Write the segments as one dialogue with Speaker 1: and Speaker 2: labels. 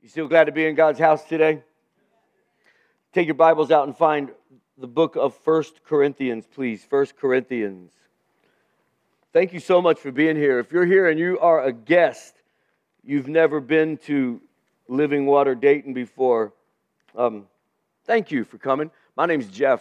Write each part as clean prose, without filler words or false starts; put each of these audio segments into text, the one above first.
Speaker 1: You still glad to be in God's house today? Take your Bibles out and find the book of 1 Corinthians, please. 1 Corinthians. Thank you so much for being here. If you're here and you are a guest, you've never been to Living Water Dayton before, thank you for coming. My name's Jeff.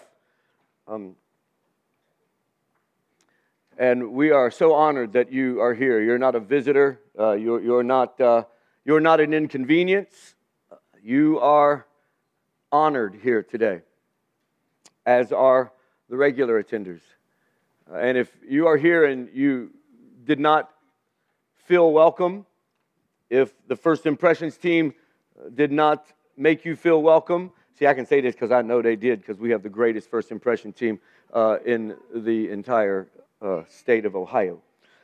Speaker 1: And we are so honored that you are here. You're not a visitor. You're not an inconvenience. You are honored here today, as are the regular attenders. And if you are here and you did not feel welcome, if the First Impressions team did not make you feel welcome, see, I can say this because I know they did, because we have the greatest First Impression team in the entire state of Ohio.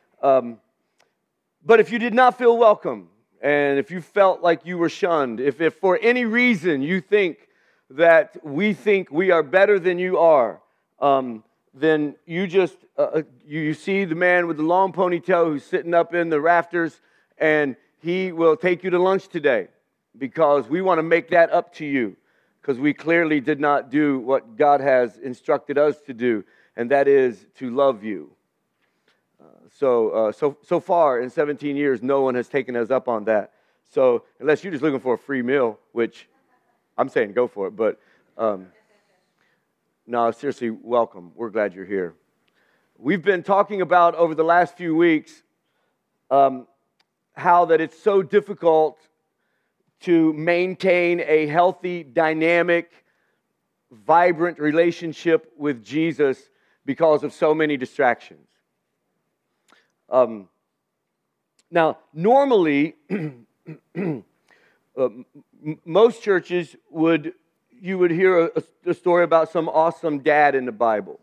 Speaker 1: But if you did not feel welcome, and if you felt like you were shunned, if for any reason you think that we think we are better than you are, then you just, you see the man with the long ponytail who's sitting up in the rafters, and he will take you to lunch today, because we want to make that up to you, because we clearly did not do what God has instructed us to do, and that is to love you. So far in 17 years, no one has taken us up on that. So unless you're just looking for a free meal, which I'm saying go for it, but no, seriously, welcome. We're glad you're here. We've been talking about over the last few weeks how that it's so difficult to maintain a healthy, dynamic, vibrant relationship with Jesus because of so many distractions. Now, normally, most churches you would hear a story about some awesome dad in the Bible.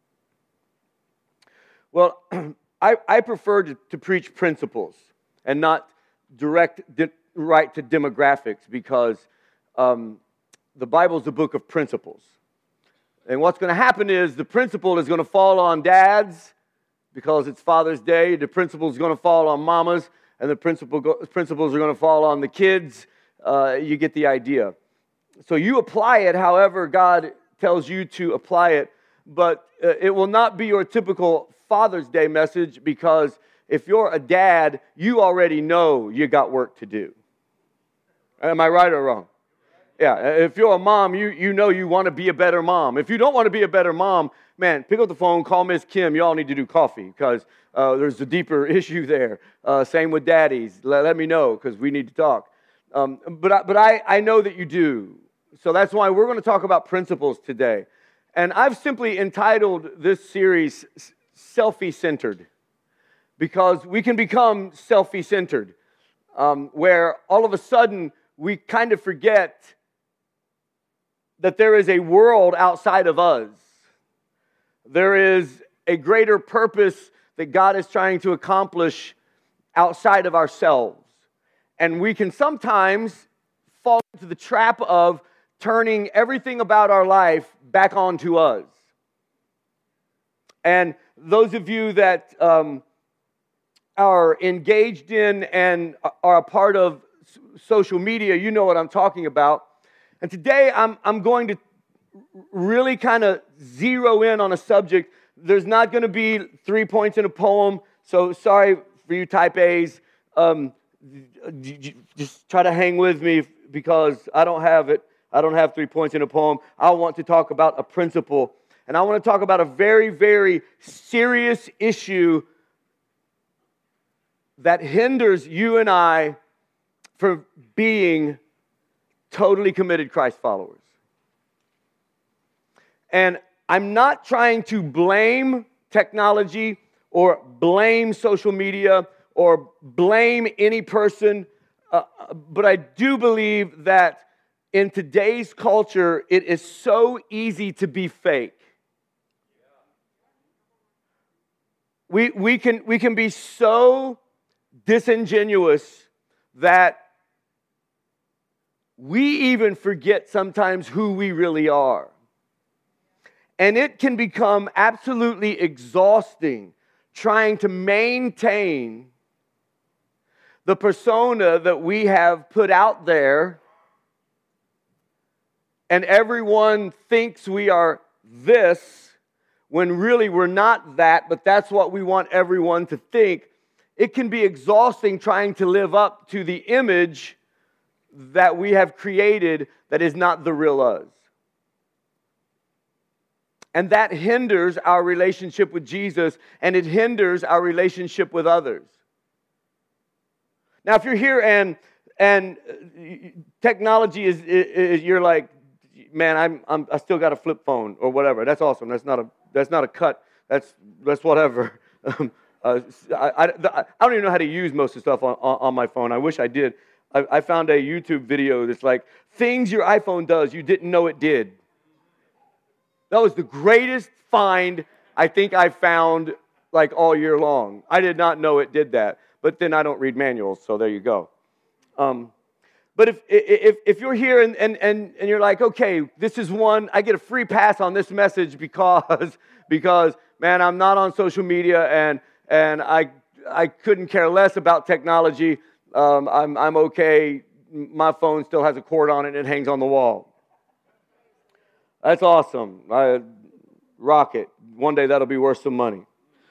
Speaker 1: Well, I prefer to preach principles and not right to demographics, because the Bible is a book of principles. And what's going to happen is the principle is going to fall on dads, because it's Father's Day. The principle is going to fall on mamas, and the principles are going to fall on the kids. You get the idea. So you apply it however God tells you to apply it, but it will not be your typical Father's Day message, because if you're a dad, you already know you got work to do. Am I right or wrong? Yeah, if you're a mom, you know you want to be a better mom. If you don't want to be a better mom, man, pick up the phone, call Miss Kim. You all need to do coffee, because there's a deeper issue there. Same with daddies. Let me know, because we need to talk. But I know that you do. So that's why we're going to talk about principles today. And I've simply entitled this series Selfie-Centered, because we can become selfie-centered, where all of a sudden we kind of forget that there is a world outside of us. There is a greater purpose that God is trying to accomplish outside of ourselves. And we can sometimes fall into the trap of turning everything about our life back onto us. And those of you that are engaged in and are a part of social media, you know what I'm talking about. And today I'm going to really kind of zero in on a subject. There's not going to be 3 points in a poem, so sorry for you type A's. Just try to hang with me, because I don't have it. I don't have 3 points in a poem. I want to talk about a principle, and I want to talk about a very, very serious issue that hinders you and I from being totally committed Christ followers. And I'm not trying to blame technology or blame social media or blame any person, but I do believe that in today's culture, it is so easy to be fake. We can be so disingenuous that we even forget sometimes who we really are. And it can become absolutely exhausting trying to maintain the persona that we have put out there, and everyone thinks we are this, when really we're not that, but that's what we want everyone to think, it can be exhausting trying to live up to the image that we have created that is not the real us. And that hinders our relationship with Jesus, and it hinders our relationship with others. Now, if you're here and technology is you're like, man, I still got a flip phone or whatever. That's awesome. That's not a cut. That's whatever. I don't even know how to use most of the stuff on my phone. I wish I did. I found a YouTube video that's like things your iPhone does you didn't know it did. That was the greatest find I think I found like all year long. I did not know it did that. But then I don't read manuals, so there you go. But if you're here and you're like, okay, this is one, I get a free pass on this message because man, I'm not on social media and I couldn't care less about technology. I'm okay. My phone still has a cord on it and it hangs on the wall. That's awesome. I rock it. One day that'll be worth some money.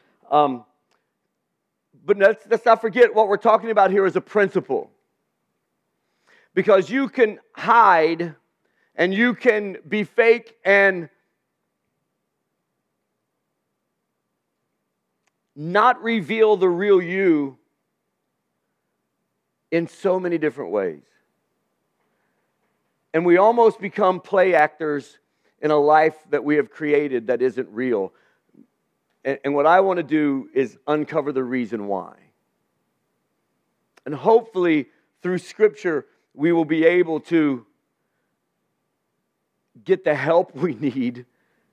Speaker 1: But let's not forget what we're talking about here is a principle. Because you can hide and you can be fake and not reveal the real you in so many different ways. And we almost become play actors in a life that we have created that isn't real. And what I want to do is uncover the reason why. And hopefully, through Scripture, we will be able to get the help we need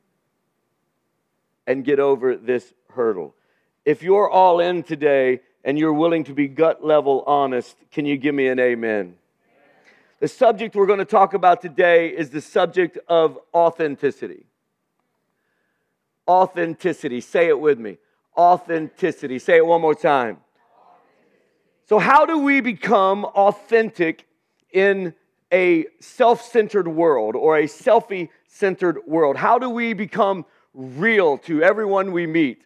Speaker 1: and get over this hurdle. If you're all in today and you're willing to be gut level honest, can you give me an amen? The subject we're going to talk about today is the subject of authenticity. Authenticity. Say it with me. Authenticity. Say it one more time. So how do we become authentic in a self-centered world or a selfie-centered world? How do we become real to everyone we meet?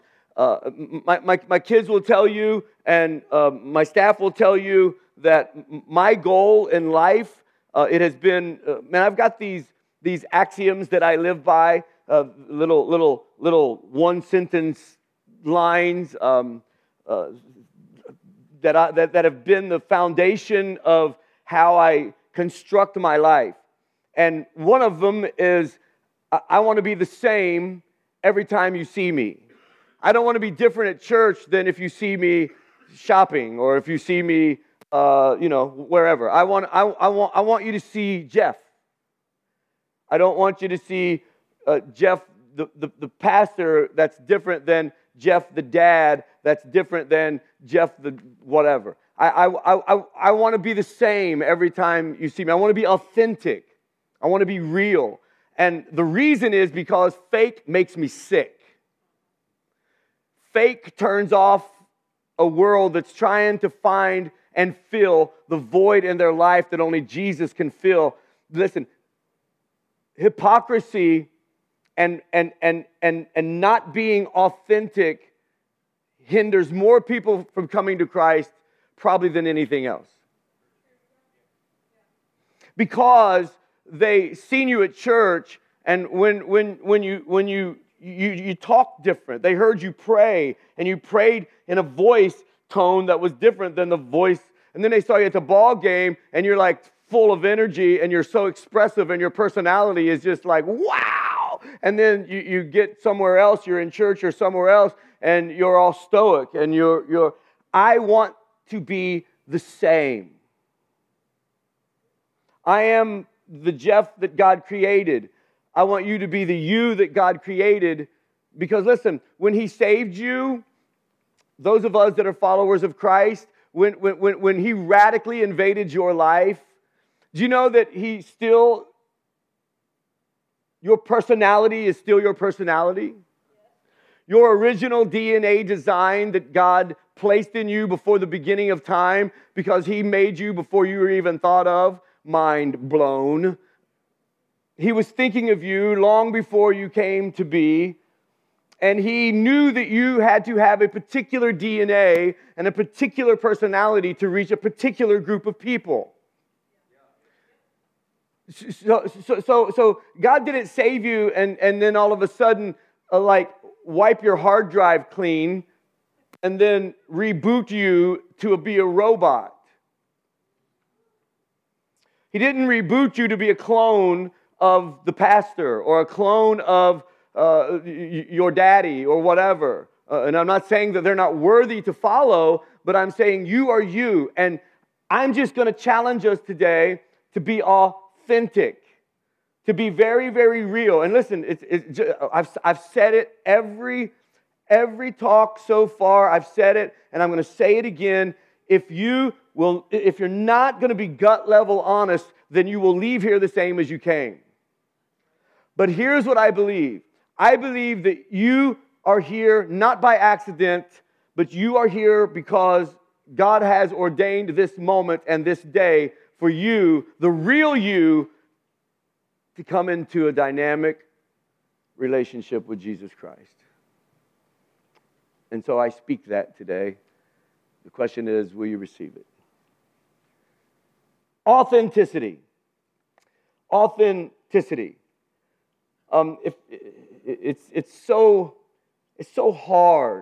Speaker 1: My kids will tell you, and my staff will tell you that my goal in life, it has been, man, I've got these axioms that I live by, little one-sentence lines that have been the foundation of how I construct my life. And one of them is, I want to be the same every time you see me. I don't want to be different at church than if you see me shopping or if you see me, wherever. I want you to see Jeff. I don't want you to see Jeff, the pastor, that's different than Jeff, the dad, that's different than Jeff, the whatever. I want to be the same every time you see me. I want to be authentic. I want to be real. And the reason is because fake makes me sick. Fake turns off a world that's trying to find and fill the void in their life that only Jesus can fill. Listen, hypocrisy and not being authentic hinders more people from coming to Christ probably than anything else. Because they seen you at church, and when you talk different. They heard you pray, and you prayed in a voice tone that was different than the voice. And then they saw you at the ball game, and you're like full of energy, and you're so expressive, and your personality is just like, wow! And then you get somewhere else, you're in church or somewhere else, and you're all stoic, and I want to be the same. I am the Jeff that God created. I want you to be the you that God created. Because listen, when He saved you, those of us that are followers of Christ, when He radically invaded your life, do you know that your personality is still your personality? Your original DNA design that God placed in you before the beginning of time because He made you before you were even thought of. Mind blown. He was thinking of you long before you came to be. And He knew that you had to have a particular DNA and a particular personality to reach a particular group of people. So God didn't save you and then all of a sudden like wipe your hard drive clean and then reboot you to be a robot. He didn't reboot you to be a clone of the pastor or a clone of your daddy or whatever. And I'm not saying that they're not worthy to follow, but I'm saying you are you. And I'm just going to challenge us today to be authentic, to be very, very real. And listen, I've said it every talk so far. I've said it, and I'm going to say it again. If you're not going to be gut level honest, then you will leave here the same as you came. But here's what I believe. I believe that you are here not by accident, but you are here because God has ordained this moment and this day for you, the real you, to come into a dynamic relationship with Jesus Christ. And so I speak that today. The question is, will you receive it? Authenticity. Authenticity. It's so hard.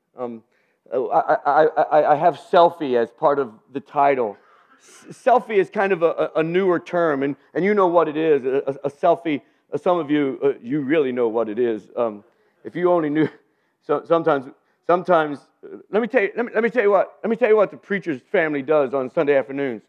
Speaker 1: I have selfie as part of the title. Selfie is kind of a newer term, and you know what it is. A selfie. Some of you you really know what it is. If you only knew. So sometimes. Let me tell you what the preacher's family does on Sunday afternoons.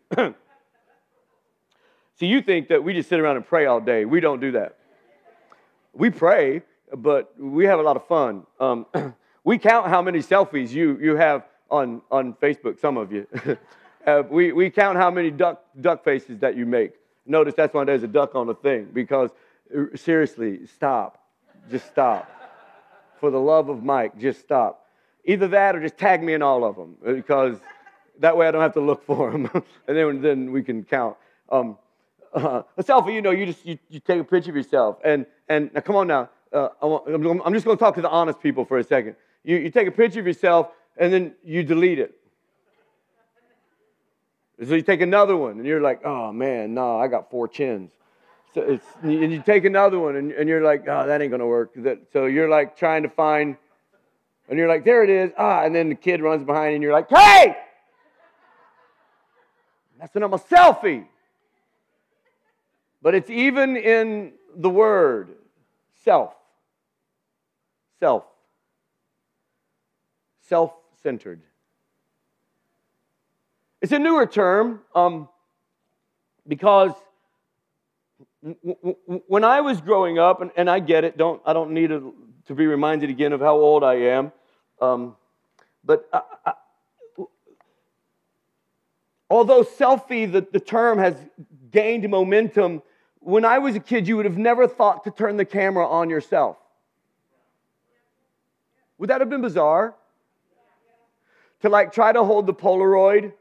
Speaker 1: See, you think that we just sit around and pray all day. We don't do that. We pray, but we have a lot of fun. We count how many selfies you have on Facebook, some of you. We count how many duck faces that you make. Notice that's why there's a duck on the thing, because seriously, stop. Just stop. For the love of Mike, just stop. Either that or just tag me in all of them, because that way I don't have to look for them. And then we can count. A selfie, you take a picture of yourself. And now, come on now. I'm just going to talk to the honest people for a second. You take a picture of yourself, and then you delete it. So you take another one, and you're like, oh, man, no, I got 4 chins. And you take another one, and you're like, oh, that ain't going to work. So you're like trying to find, and you're like, there it is. And then the kid runs behind you, and you're like, hey! That's not my selfie. But it's even in the word, self. Self. Self-centered. It's a newer term because when I was growing up, and I get it, I don't need to be reminded again of how old I am, but although selfie, the term has gained momentum, when I was a kid, you would have never thought to turn the camera on yourself. Would that have been bizarre? To like try to hold the Polaroid,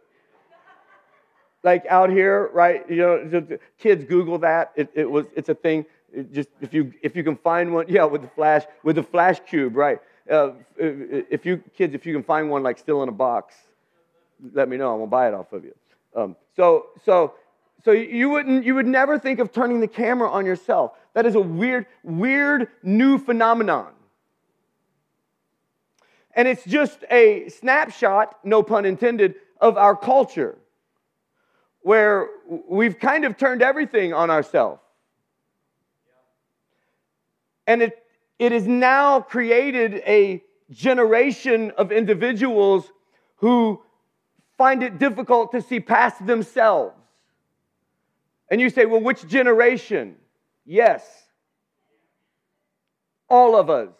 Speaker 1: like out here, right? The kids Google that. It's a thing. Just if you can find one, with the flash cube, right? If you can find one like still in a box, let me know. I'm gonna buy it off of you. So you would never think of turning the camera on yourself. That is a weird new phenomenon. And it's just a snapshot, no pun intended, of our culture, where we've kind of turned everything on ourselves. And it has now created a generation of individuals who find it difficult to see past themselves. And you say, well, which generation? Yes. All of us.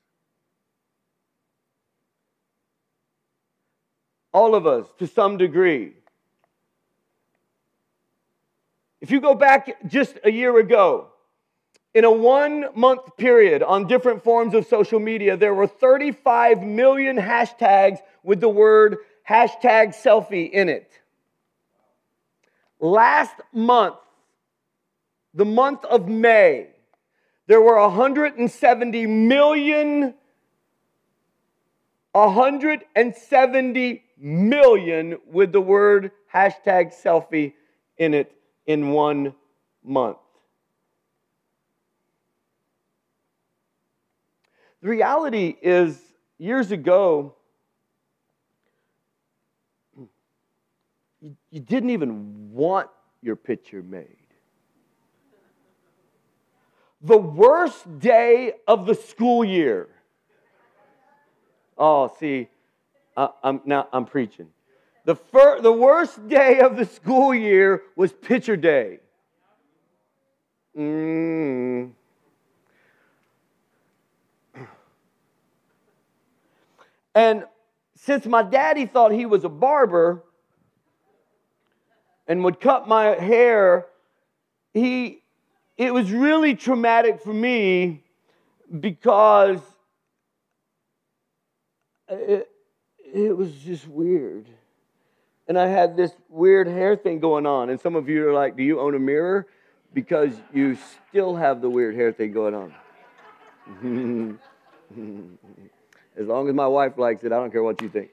Speaker 1: All of us, to some degree. If you go back just a year ago, In a 1-month period on different forms of social media, there were 35 million hashtags with the word hashtag selfie in it. Last month, the month of May, there were 170 million with the word hashtag selfie in it in 1 month. The reality is, years ago, you didn't even want your picture made. The worst day of the school year. Oh, see, I'm preaching. The worst day of the school year was picture day. And since my daddy thought he was a barber and would cut my hair, it was really traumatic for me because it was just weird. And I had this weird hair thing going on. And some of you are like, do you own a mirror? Because you still have the weird hair thing going on. As long as my wife likes it, I don't care what you think.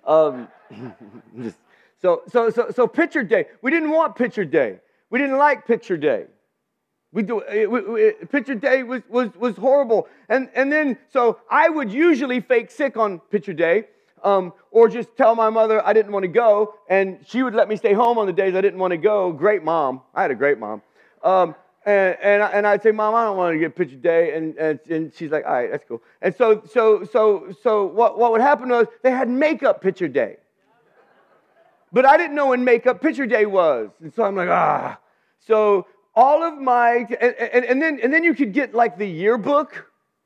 Speaker 1: So picture day. We didn't want picture day. We didn't like picture day. Picture day was horrible. And then, so I would usually fake sick on picture day, or just tell my mother I didn't want to go, and she would let me stay home on the days I didn't want to go. Great mom. I had a great mom. And I'd say, Mom, I don't want to get picture day, and she's like, all right, that's cool. And so what would happen was they had makeup picture day, but I didn't know when makeup picture day was, and so I'm like, So all of my and then you could get like the yearbook.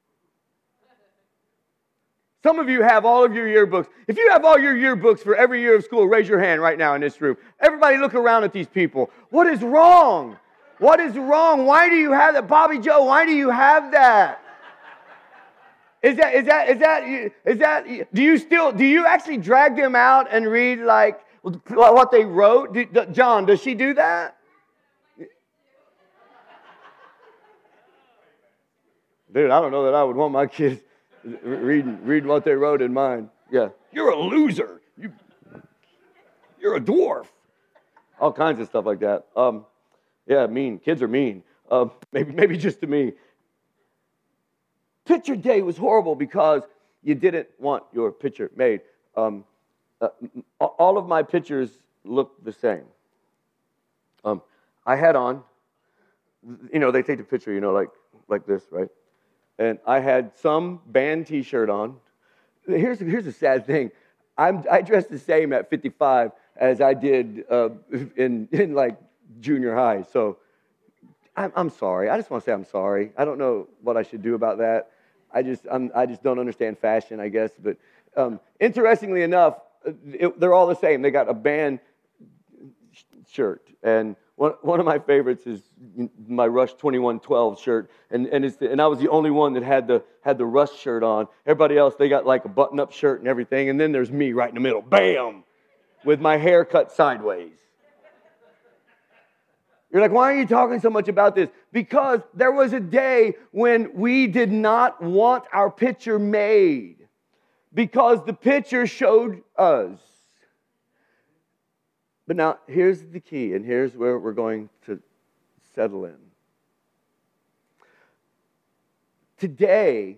Speaker 1: Some of you have all of your yearbooks. If you have all your yearbooks for every year of school, raise your hand right now in this room. Everybody look around at these people. What is wrong? What is wrong? Why do you have that? Bobby Joe, why do you have that? Is that, do you actually drag them out and read like what they wrote? John, does she do that? Dude, I don't know that I would want my kids reading what they wrote in mine. Yeah. You're a loser. You're a dwarf. All kinds of stuff like that. Yeah, mean. Kids are mean. Maybe just to me. Picture day was horrible because you didn't want your picture made. All of my pictures looked the same. I had on, they take the picture, like this, right? And I had some band T-shirt on. Here's a sad thing. I dressed the same at 55 as I did in like junior high. So I'm sorry. I just want to say I'm sorry. I don't know what I should do about that. I just don't understand fashion, I guess. But interestingly enough, they're all the same. They got a band shirt, and one of my favorites is my Rush 2112 shirt, and I was the only one that had the Rush shirt on. Everybody else, they got like a button-up shirt and everything, and then there's me right in the middle, bam, with my hair cut sideways. You're like, why are you talking so much about this? Because there was a day when we did not want our picture made, because the picture showed us. But now, here's the key, and here's where we're going to settle in. Today,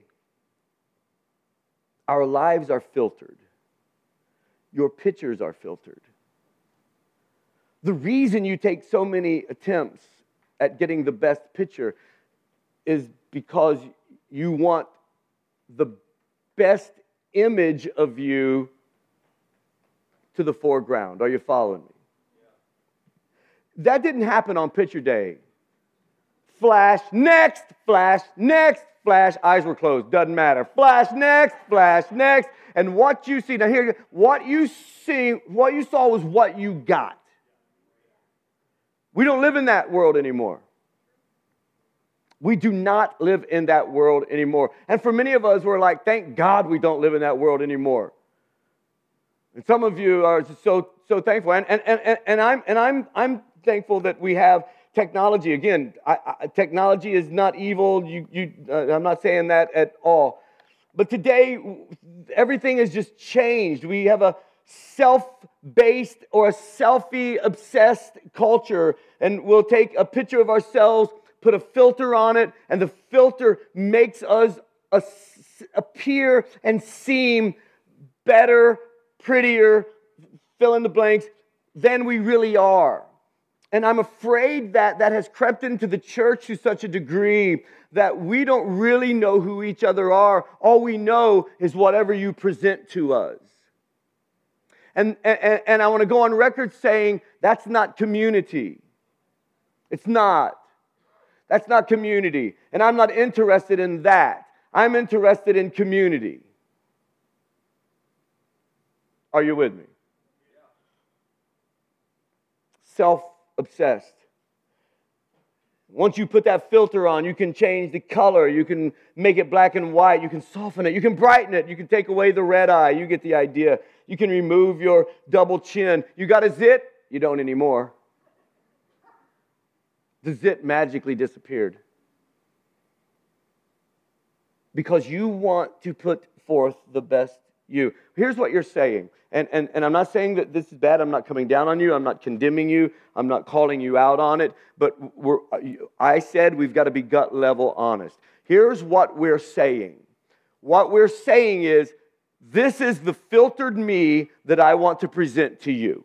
Speaker 1: our lives are filtered. Your pictures are filtered. The reason you take so many attempts at getting the best picture is because you want the best image of you to the foreground. Are you following me? That didn't happen on picture day. Flash, next, flash, next, flash. Eyes were closed, doesn't matter. Flash, next. And what you see, now here, what you saw was what you got. We don't live in that world anymore. We do not live in that world anymore. And for many of us, we're like, thank God we don't live in that world anymore. And some of you are just so thankful. And I'm thankful that we have technology. Again, technology is not evil. I'm not saying that at all. But today, everything has just changed. We have a self-based or a selfie-obsessed culture, and we'll take a picture of ourselves, put a filter on it, and the filter makes us appear and seem better, prettier, fill in the blanks, than we really are. And I'm afraid that has crept into the church to such a degree that we don't really know who each other are. All we know is whatever you present to us. And I want to go on record saying that's not community. It's not. That's not community. And I'm not interested in that. I'm interested in community. Are you with me? Self-obsessed. Once you put that filter on, you can change the color. You can make it black and white. You can soften it. You can brighten it. You can take away the red eye. You get the idea. You can remove your double chin. You got a zit? You don't anymore. The zit magically disappeared. Because you want to put forth the best you. Here's what you're saying. And I'm not saying that this is bad. I'm not coming down on you. I'm not condemning you. I'm not calling you out on it. But I said we've got to be gut level honest. Here's what we're saying. What we're saying is, this is the filtered me that I want to present to you.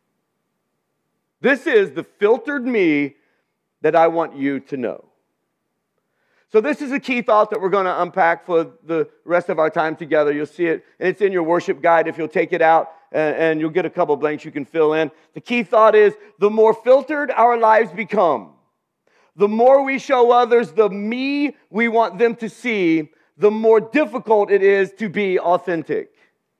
Speaker 1: This is the filtered me that I want you to know. So this is a key thought that we're going to unpack for the rest of our time together. You'll see it, and it's in your worship guide if you'll take it out, and you'll get a couple blanks you can fill in. The key thought is, the more filtered our lives become, the more we show others the me we want them to see, the more difficult it is to be authentic.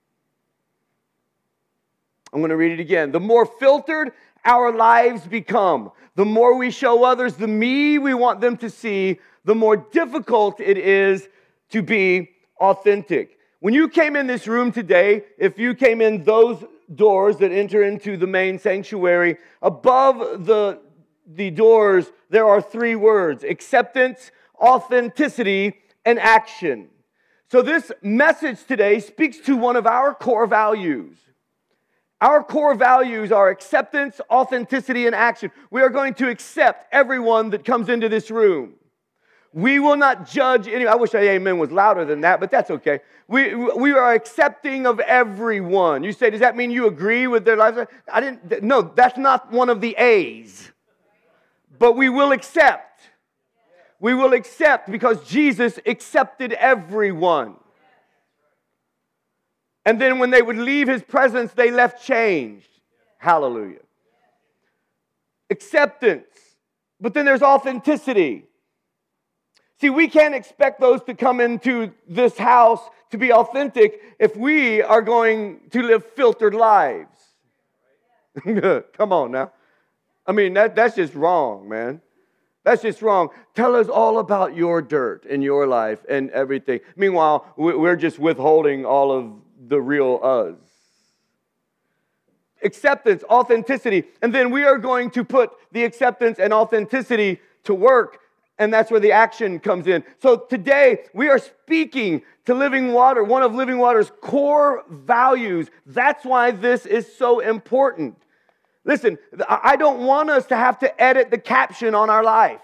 Speaker 1: I'm going to read it again. The more filtered our lives become, the more we show others the me we want them to see, the more difficult it is to be authentic. When you came in this room today, if you came in those doors that enter into the main sanctuary, above the doors, there are three words: acceptance, authenticity, and action. So this message today speaks to one of our core values. Our core values are acceptance, authenticity, and action. We are going to accept everyone that comes into this room. We will not judge any. I wish amen was louder than that, but that's okay. We are accepting of everyone. You say, does that mean you agree with their lives? No, that's not one of the A's. But we will accept. We will accept because Jesus accepted everyone. And then when they would leave His presence, they left changed. Hallelujah. Acceptance. But then there's authenticity. See, we can't expect those to come into this house to be authentic if we are going to live filtered lives. Come on now. I mean, that's just wrong, man. That's just wrong. Tell us all about your dirt in your life and everything. Meanwhile, we're just withholding all of the real us. Acceptance, authenticity. And then we are going to put the acceptance and authenticity to work. And that's where the action comes in. So today, we are speaking to Living Water, one of Living Water's core values. That's why this is so important. Listen, I don't want us to have to edit the caption on our life.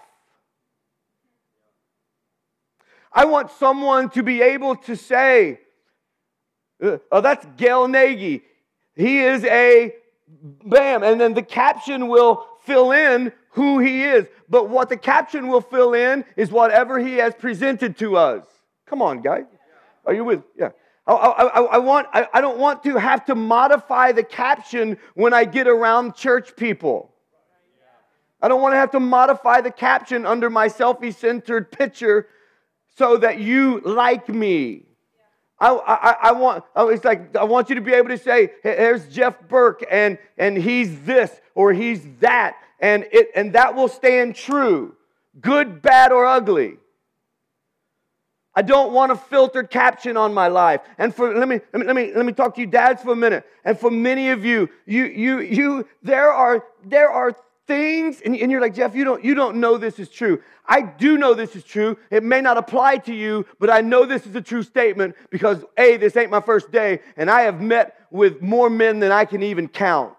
Speaker 1: I want someone to be able to say, oh, that's Gail Nagy. He is a bam. And then the caption will fill in who he is. But what the caption will fill in is whatever he has presented to us. Come on, guys. Are you with? Yeah. I don't want to have to modify the caption when I get around church people. I don't want to have to modify the caption under my selfie-centered picture so that you like me. I want you to be able to say, hey, here's Jeff Burke, and he's this or he's that, and that will stand true good, bad, or ugly. I don't want a filtered caption on my life. And let me talk to you dads for a minute. And for many of you, there are things, and you're like, Jeff, you don't know this is true. I do know this is true. It may not apply to you, but I know this is a true statement because A, this ain't my first day, and I have met with more men than I can even count.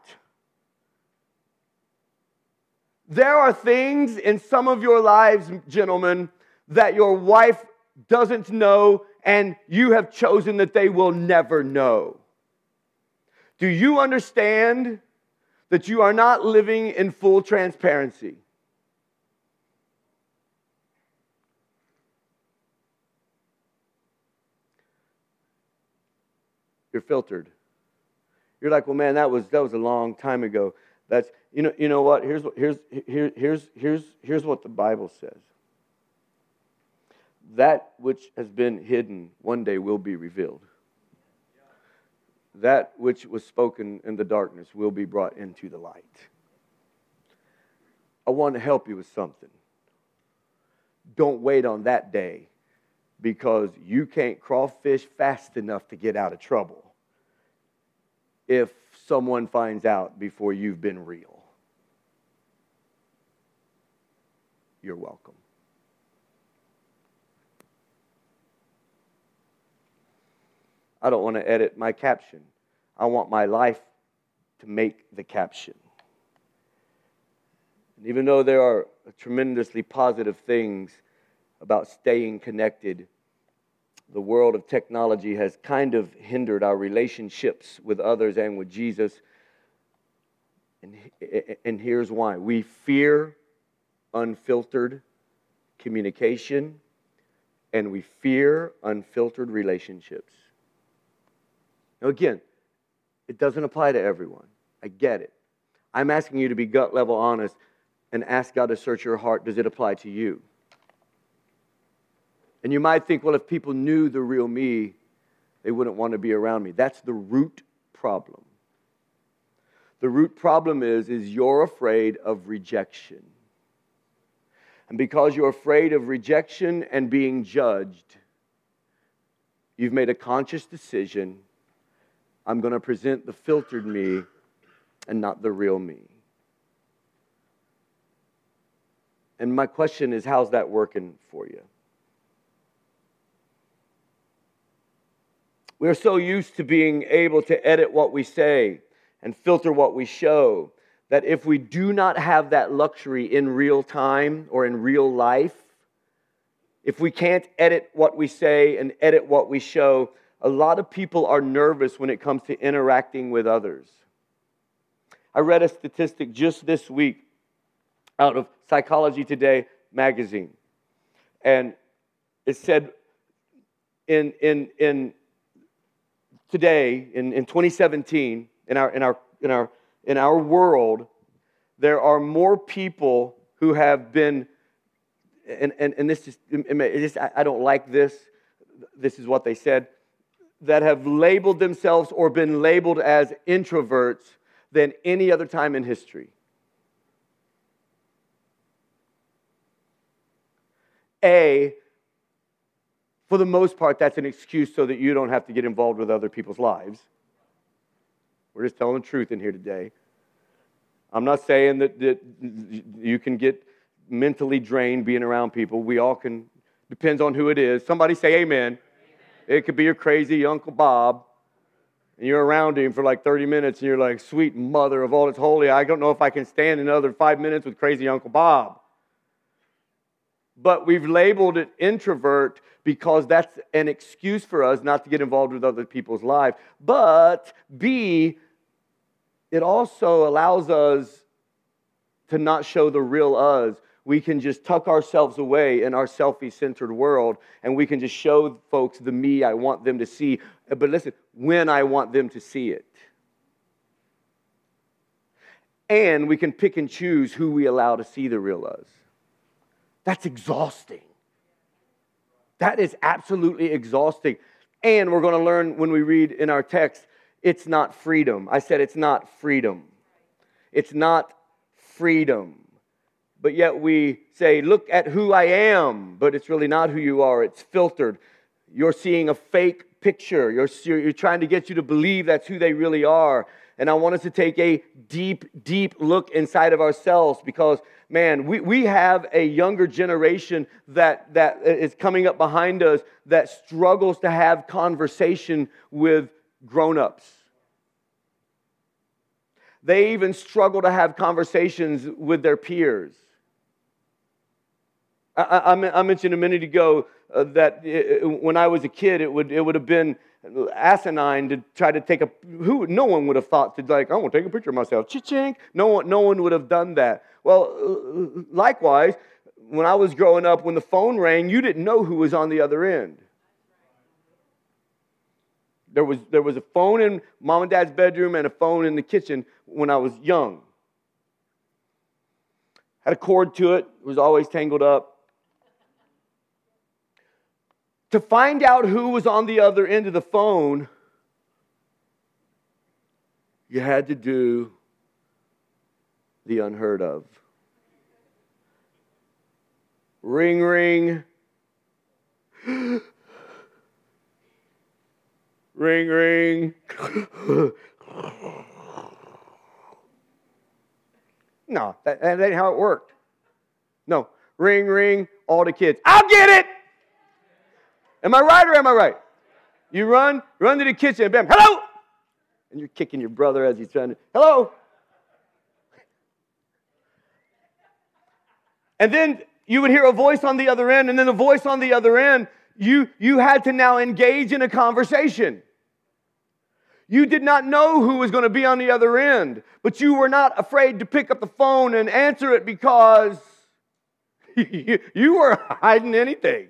Speaker 1: There are things in some of your lives, gentlemen, that your wife doesn't know, and you have chosen that they will never know. Do you understand that you are not living in full transparency? You're filtered. You're like, well, man, that was a long time ago. That's you know what? Here's what the Bible says. That which has been hidden one day will be revealed. That which was spoken in the darkness will be brought into the light. I want to help you with something. Don't wait on that day because you can't crawfish fast enough to get out of trouble if someone finds out before you've been real. You're welcome. I don't want to edit my caption. I want my life to make the caption. And even though there are tremendously positive things about staying connected, the world of technology has kind of hindered our relationships with others and with Jesus. And here's why. We fear unfiltered communication, and we fear unfiltered relationships. Now again, it doesn't apply to everyone. I get it. I'm asking you to be gut level honest and ask God to search your heart. Does it apply to you? And you might think, well, if people knew the real me, they wouldn't want to be around me. That's the root problem. The root problem is you're afraid of rejection. And because you're afraid of rejection and being judged, you've made a conscious decision. I'm going to present the filtered me and not the real me. And my question is, how's that working for you? We're so used to being able to edit what we say and filter what we show that if we do not have that luxury in real time or in real life, if we can't edit what we say and edit what we show, a lot of people are nervous when it comes to interacting with others. I read a statistic just this week out of Psychology Today magazine. And it said in 2017, in our world, there are more people who have been, and this is, I don't like this. This is what they said, that have labeled themselves or been labeled as introverts than any other time in history. For the most part, that's an excuse so that you don't have to get involved with other people's lives. We're just telling the truth in here today. I'm not saying that you can get mentally drained being around people. We all can. Depends on who it is. Somebody say amen. It could be your crazy Uncle Bob, and you're around him for like 30 minutes, and you're like, sweet mother of all that's holy, I don't know if I can stand another 5 minutes with crazy Uncle Bob. But we've labeled it introvert because that's an excuse for us not to get involved with other people's lives. But B, it also allows us to not show the real us. We can just tuck ourselves away in our selfie-centered world, and we can just show folks the me I want them to see. But listen, when I want them to see it. And we can pick and choose who we allow to see the real us. That's exhausting. That is absolutely exhausting. And we're going to learn when we read in our text, it's not freedom. I said it's not freedom. It's not freedom. but yet we say, look at who I am, but it's really not who you are. It's filtered. You're seeing a fake picture. You're trying to get you to believe that's who they really are. And I want us to take a deep, deep look inside of ourselves because, man, we have a younger generation that is coming up behind us that struggles to have conversation with grown-ups. They even struggle to have conversations with their peers. I mentioned a minute ago that when I was a kid, it would have been asinine to try to take no one would have thought to I want to take a picture of myself. Cha-ching. No one would have done that. Well, likewise, when I was growing up, when the phone rang, you didn't know who was on the other end. There was a phone in mom and dad's bedroom and a phone in the kitchen when I was young. Had a cord to it. It was always tangled up. To find out who was on the other end of the phone, you had to do the unheard of. Ring, ring. Ring, ring. No, that ain't how it worked. No, ring, ring, all the kids. I'll get it! Am I right or am I right? You run to the kitchen and bam, hello! And you're kicking your brother as he's trying to, hello! And then you would hear a voice on the other end, and then the voice on the other end, you had to now engage in a conversation. You did not know who was going to be on the other end, but you were not afraid to pick up the phone and answer it because you weren't hiding anything.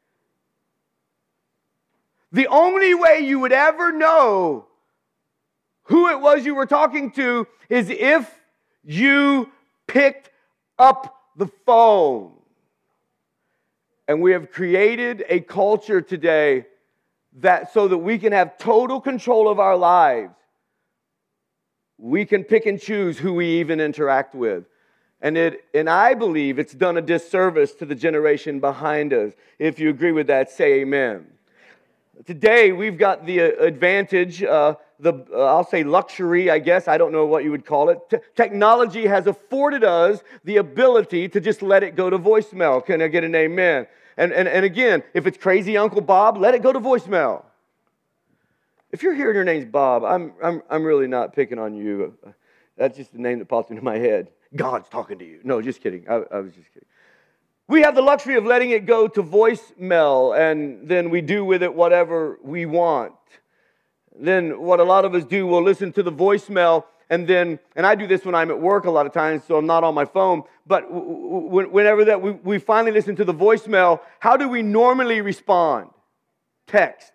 Speaker 1: The only way you would ever know who it was you were talking to is if you picked up the phone. And we have created a culture today that so that we can have total control of our lives, we can pick and choose who we even interact with. And I believe it's done a disservice to the generation behind us. If you agree with that, say amen. Today, we've got the advantage, I'll say luxury, I guess. I don't know what you would call it. Technology has afforded us the ability to just let it go to voicemail. Can I get an amen? And again, if it's crazy Uncle Bob, let it go to voicemail. If you're here and your name's Bob, I'm really not picking on you. That's just the name that pops into my head. God's talking to you. No, just kidding. I was just kidding. We have the luxury of letting it go to voicemail, and then we do with it whatever we want. Then what a lot of us do, we'll listen to the voicemail, and I do this when I'm at work a lot of times, so I'm not on my phone, but whenever that we finally listen to the voicemail, how do we normally respond? Text.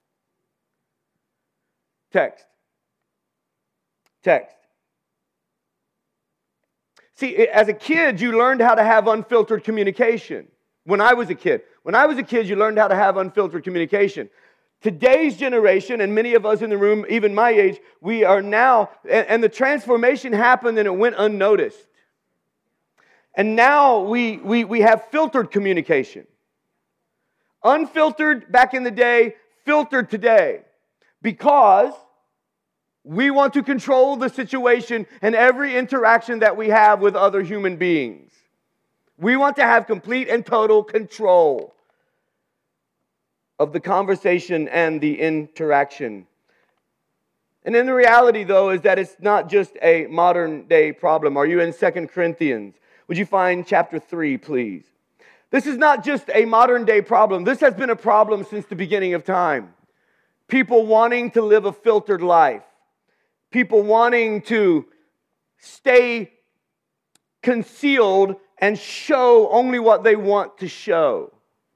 Speaker 1: See, as a kid, you learned how to have unfiltered communication. When I was a kid, you learned how to have unfiltered communication. Today's generation, and many of us in the room, even my age, we are now, and the transformation happened and it went unnoticed. And now we have filtered communication. Unfiltered back in the day, filtered today. Because we want to control the situation and every interaction that we have with other human beings. We want to have complete and total control of the conversation and the interaction. And then the reality, though, is that it's not just a modern day problem. Are you in 2 Corinthians? Would you find chapter 3, please? This is not just a modern day problem. This has been a problem since the beginning of time. People wanting to live a filtered life. People wanting to stay concealed and show only what they want to show.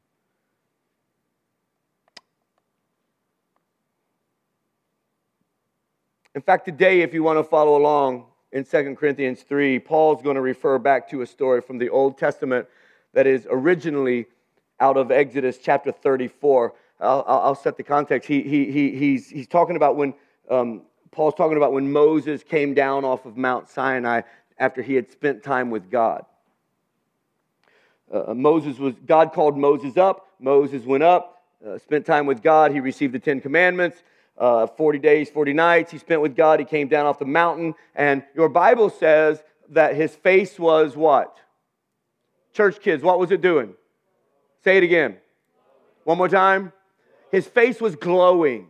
Speaker 1: In fact, today, if you want to follow along in 2 Corinthians 3, Paul's going to refer back to a story from the Old Testament that is originally out of Exodus chapter 34. I'll set the context. He's talking about when Paul's talking about when Moses came down off of Mount Sinai after he had spent time with God. God called Moses up. Moses went up, spent time with God. He received the 10 Commandments. 40 days, 40 nights he spent with God. He came down off the mountain. And your Bible says that his face was what? Church kids, what was it doing? Say it again. One more time. His face was glowing.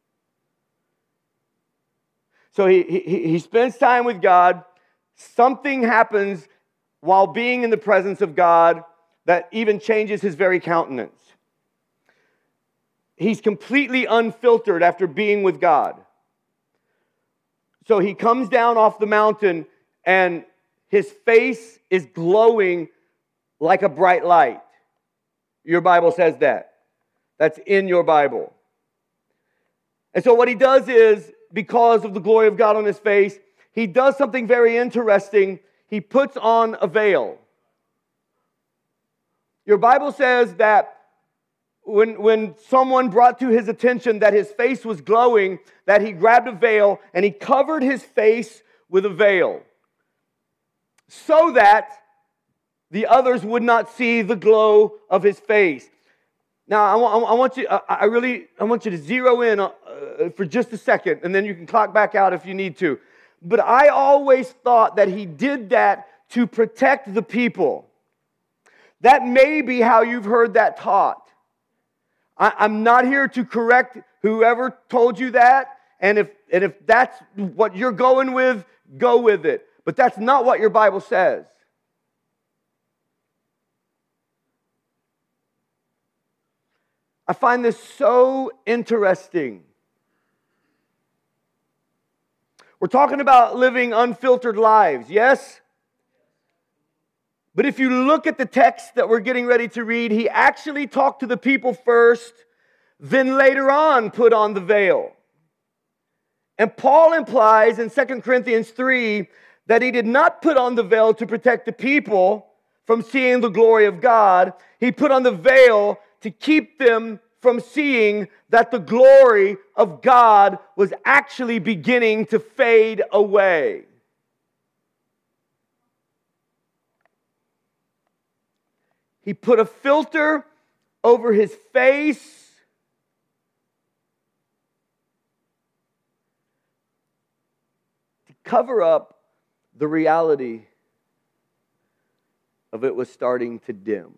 Speaker 1: So he spends time with God. Something happens while being in the presence of God that even changes his very countenance. He's completely unfiltered after being with God. So he comes down off the mountain and his face is glowing like a bright light. Your Bible says that. That's in your Bible. And so what he does is, because of the glory of God on his face, he does something very interesting. He puts on a veil. Your Bible says that when someone brought to his attention that his face was glowing, that he grabbed a veil and he covered his face with a veil so that the others would not see the glow of his face. Now, I want you to zero in for just a second, and then you can clock back out if you need to. But I always thought that he did that to protect the people. That may be how you've heard that taught. I'm not here to correct whoever told you that, and if that's what you're going with, go with it. But that's not what your Bible says. I find this so interesting. We're talking about living unfiltered lives, yes? But if you look at the text that we're getting ready to read, he actually talked to the people first, then later on put on the veil. And Paul implies in 2 Corinthians 3 that he did not put on the veil to protect the people from seeing the glory of God. He put on the veil to keep them from seeing that the glory of God was actually beginning to fade away. He put a filter over his face to cover up the reality of it was starting to dim.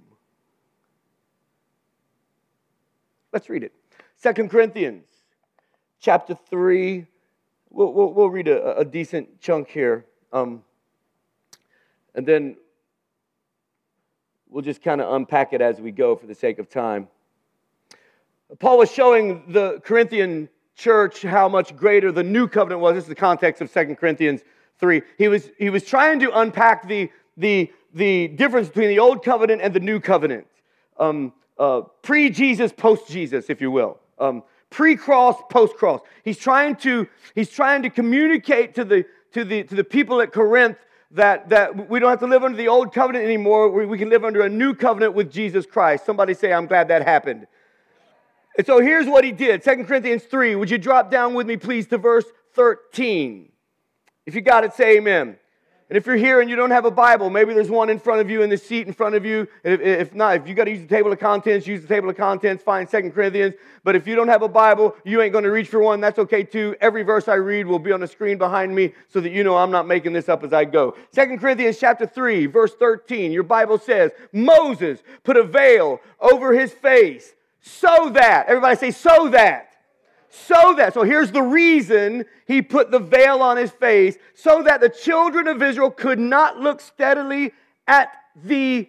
Speaker 1: Let's read it. 2 Corinthians chapter 3. We'll read a decent chunk here. And then we'll just kind of unpack it as we go for the sake of time. Paul was showing the Corinthian church how much greater the new covenant was. This is the context of 2 Corinthians 3. He was trying to unpack the difference between the old covenant and the new covenant. Pre-Jesus, post-Jesus, if you will. Pre-cross, post-cross. He's trying to communicate to the people at Corinth that we don't have to live under the old covenant anymore. We can live under a new covenant with Jesus Christ. Somebody say, I'm glad that happened. And so here's what he did. 2 Corinthians 3. Would you drop down with me, please, to verse 13? If you got it, say amen. And if you're here and you don't have a Bible, maybe there's one in front of you in the seat in front of you. If not, if you got to use the table of contents, use the table of contents, find 2 Corinthians. But if you don't have a Bible, you ain't going to reach for one. That's okay too. Every verse I read will be on the screen behind me so that you know I'm not making this up as I go. 2 Corinthians chapter 3, verse 13. Your Bible says, Moses put a veil over his face so that, everybody say, so that. So here's the reason he put the veil on his face, so that the children of Israel could not look steadily at the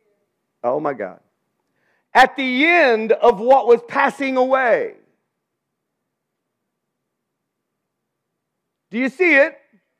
Speaker 1: end of what was passing away. Do you see it?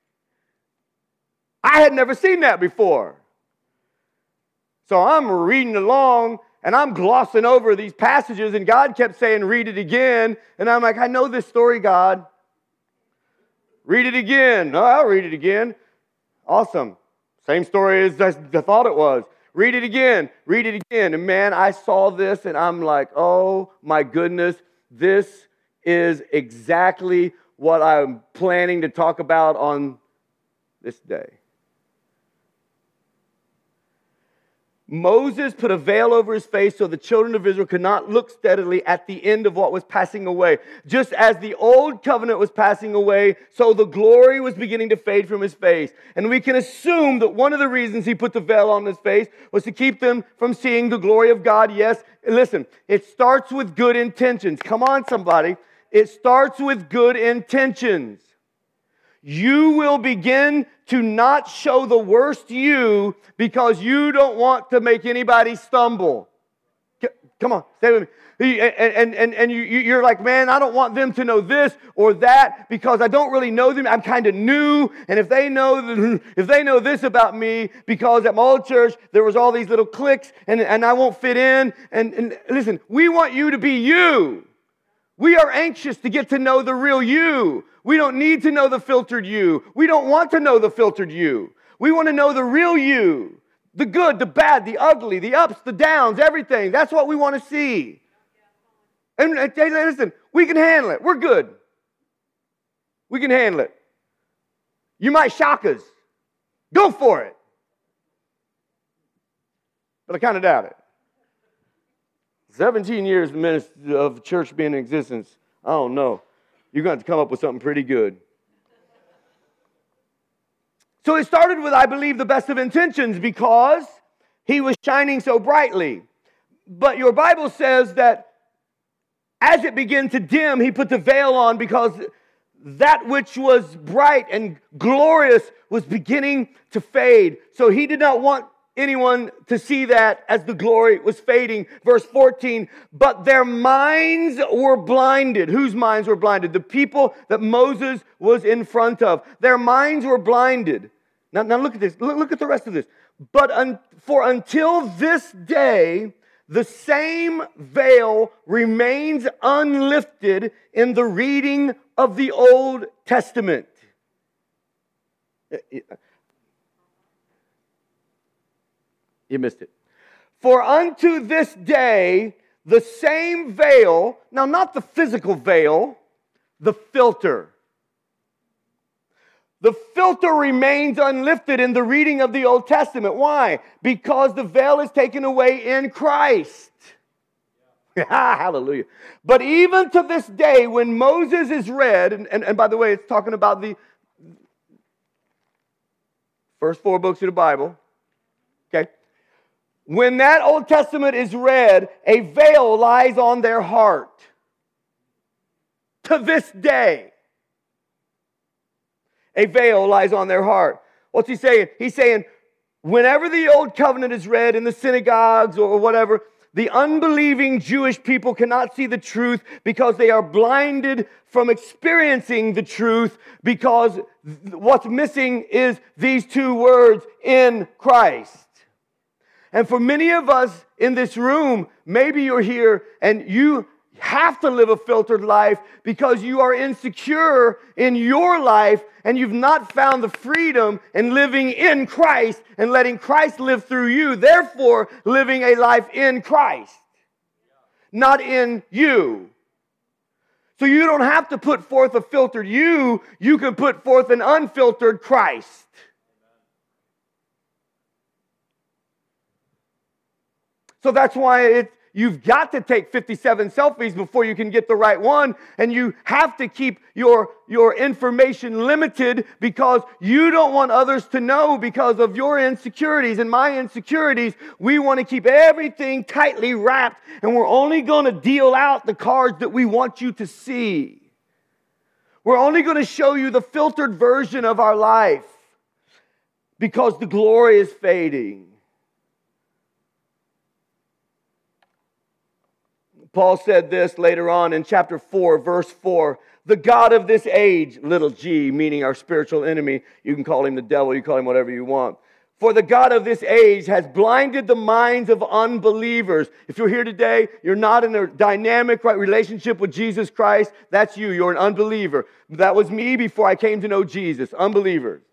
Speaker 1: I had never seen that before. So I'm reading along, and I'm glossing over these passages, and God kept saying, read it again. And I'm like, I know this story, God. Read it again. Oh, I'll read it again. Awesome. Same story as I thought it was. Read it again. Read it again. And man, I saw this, and I'm like, oh my goodness, this is exactly what I'm planning to talk about on this day. Moses put a veil over his face so the children of Israel could not look steadily at the end of what was passing away. Just as the old covenant was passing away, so the glory was beginning to fade from his face. And we can assume that one of the reasons he put the veil on his face was to keep them from seeing the glory of God. Yes, listen, it starts with good intentions. Come on, somebody. It starts with good intentions. You will begin to not show the worst you because you don't want to make anybody stumble. Come on, stay with me. And you're like, man, I don't want them to know this or that because I don't really know them. I'm kind of new, and if they know this about me, because at my old church there was all these little cliques, and I won't fit in. And listen, we want you to be you. We are anxious to get to know the real you. We don't need to know the filtered you. We don't want to know the filtered you. We want to know the real you. The good, the bad, the ugly, the ups, the downs, everything. That's what we want to see. And listen, we can handle it. We're good. We can handle it. You might shock us. Go for it. But I kind of doubt it. 17 years of church being in existence, I don't know. You're going to have to come up with something pretty good. So it started with, I believe, the best of intentions because he was shining so brightly. But your Bible says that as it began to dim, he put the veil on because that which was bright and glorious was beginning to fade. So he did not want anyone to see that as the glory was fading. Verse 14, but their minds were blinded. Whose minds were blinded? The people that Moses was in front of. Their minds were blinded. Now look at this. Look at the rest of this. For until this day, the same veil remains unlifted in the reading of the Old Testament. You missed it. For unto this day, the same veil, now not the physical veil, the filter. The filter remains unlifted in the reading of the Old Testament. Why? Because the veil is taken away in Christ. Hallelujah. But even to this day, when Moses is read, and by the way, it's talking about the first 4 books of the Bible. Okay. When that Old Testament is read, a veil lies on their heart. To this day, a veil lies on their heart. What's he saying? He's saying, whenever the Old Covenant is read in the synagogues or whatever, the unbelieving Jewish people cannot see the truth because they are blinded from experiencing the truth, because what's missing is these 2 words, in Christ. And for many of us in this room, maybe you're here and you have to live a filtered life because you are insecure in your life and you've not found the freedom in living in Christ and letting Christ live through you. Therefore, living a life in Christ, not in you. So you don't have to put forth a filtered you. You can put forth an unfiltered Christ. So that's why you've got to take 57 selfies before you can get the right one. And you have to keep your information limited because you don't want others to know because of your insecurities and my insecurities. We want to keep everything tightly wrapped, and we're only going to deal out the cards that we want you to see. We're only going to show you the filtered version of our life because the glory is fading. Paul said this later on in chapter 4, verse 4. The God of this age, little g, meaning our spiritual enemy. You can call him the devil, you call him whatever you want. For the God of this age has blinded the minds of unbelievers. If you're here today, you're not in a dynamic relationship with Jesus Christ, that's you. You're an unbeliever. That was me before I came to know Jesus. Unbelievers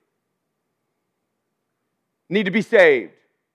Speaker 1: need to be saved.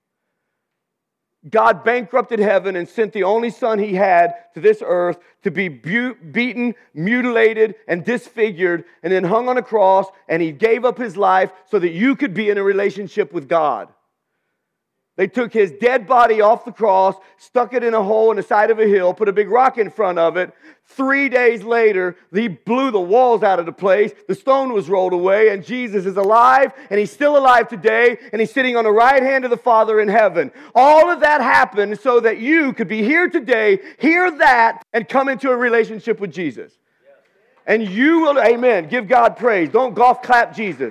Speaker 1: God bankrupted heaven and sent the only son he had to this earth to be beaten, mutilated, and disfigured, and then hung on a cross, and he gave up his life so that you could be in a relationship with God. They took his dead body off the cross, stuck it in a hole in the side of a hill, put a big rock in front of it. 3 days later, he blew the walls out of the place. The stone was rolled away, and Jesus is alive, and he's still alive today, and he's sitting on the right hand of the Father in heaven. All of that happened so that you could be here today, hear that, and come into a relationship with Jesus. And you will, amen, give God praise. Don't golf clap Jesus.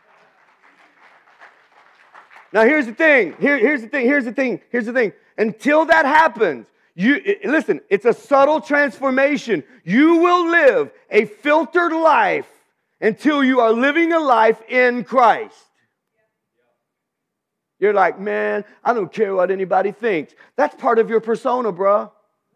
Speaker 1: Now here's the thing. Here's the thing. Until that happens, listen, it's a subtle transformation. You will live a filtered life until you are living a life in Christ. You're like, man, I don't care what anybody thinks. That's part of your persona, bruh.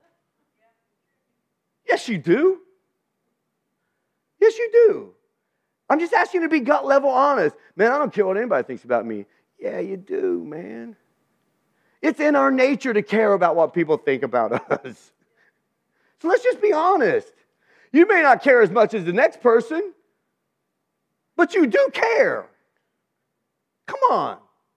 Speaker 1: Yes, you do. Yes, you do. I'm just asking you to be gut level honest. Man, I don't care what anybody thinks about me. Yeah, you do, man. It's in our nature to care about what people think about us. So let's just be honest. You may not care as much as the next person, but you do care. Come on.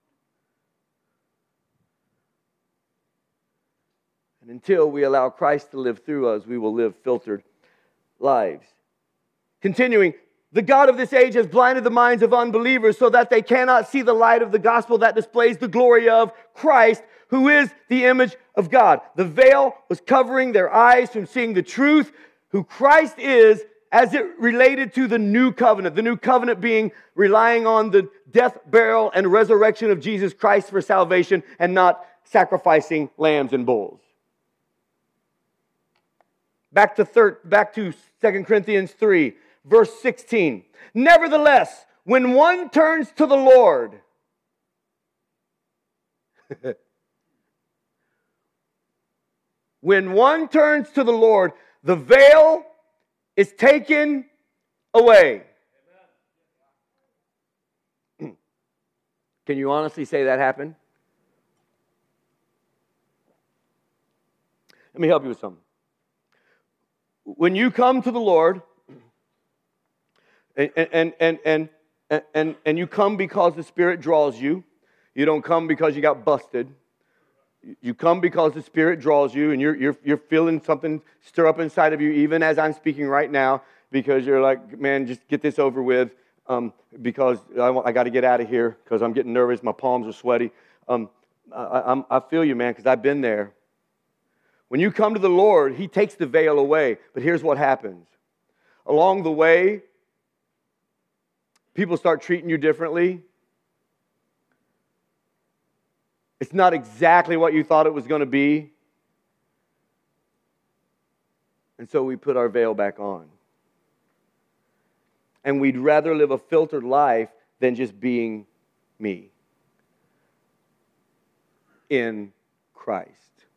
Speaker 1: And until we allow Christ to live through us, we will live filtered lives. Continuing, the God of this age has blinded the minds of unbelievers so that they cannot see the light of the gospel that displays the glory of Christ, who is the image of God. The veil was covering their eyes from seeing the truth, who Christ is, as it related to the new covenant. The new covenant being relying on the death, burial, and resurrection of Jesus Christ for salvation and not sacrificing lambs and bulls. Back to 2 Corinthians 3. Verse 16, nevertheless, when one turns to the Lord, the veil is taken away. Can you honestly say that happened? Let me help you with something. When you come to the Lord, and you come because the Spirit draws you. You don't come because you got busted. You come because the Spirit draws you, and you're feeling something stir up inside of you, even as I'm speaking right now, because you're like, man, just get this over with, because I got to get out of here because I'm getting nervous. My palms are sweaty. I feel you, man, because I've been there. When you come to the Lord, He takes the veil away. But here's what happens. Along the way, people start treating you differently. It's not exactly what you thought it was going to be. And so we put our veil back on. And we'd rather live a filtered life than just being me in Christ.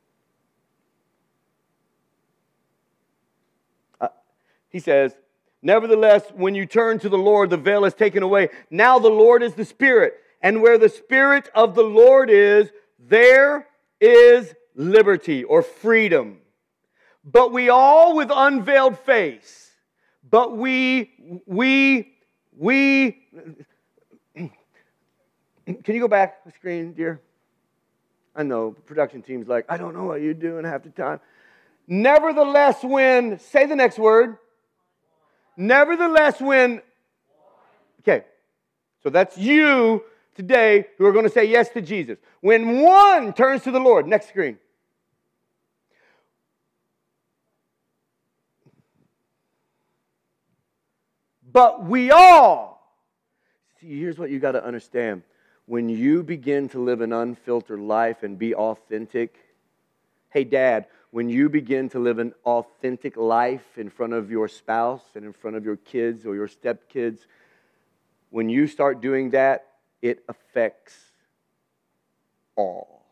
Speaker 1: He says, nevertheless, when you turn to the Lord, the veil is taken away. Now the Lord is the Spirit. And where the Spirit of the Lord is, there is liberty or freedom. But we all with unveiled face. But we can you go back the screen, dear? I know, the production team's like, I don't know what you're doing half the time. Nevertheless, when, say the next word. Nevertheless, when, okay, so that's you today who are going to say yes to Jesus. When one turns to the Lord, next screen. But we all, see, here's what you got to understand. When you begin to live an unfiltered life and be authentic, hey, Dad, when you begin to live an authentic life in front of your spouse and in front of your kids or your stepkids, when you start doing that, it affects all.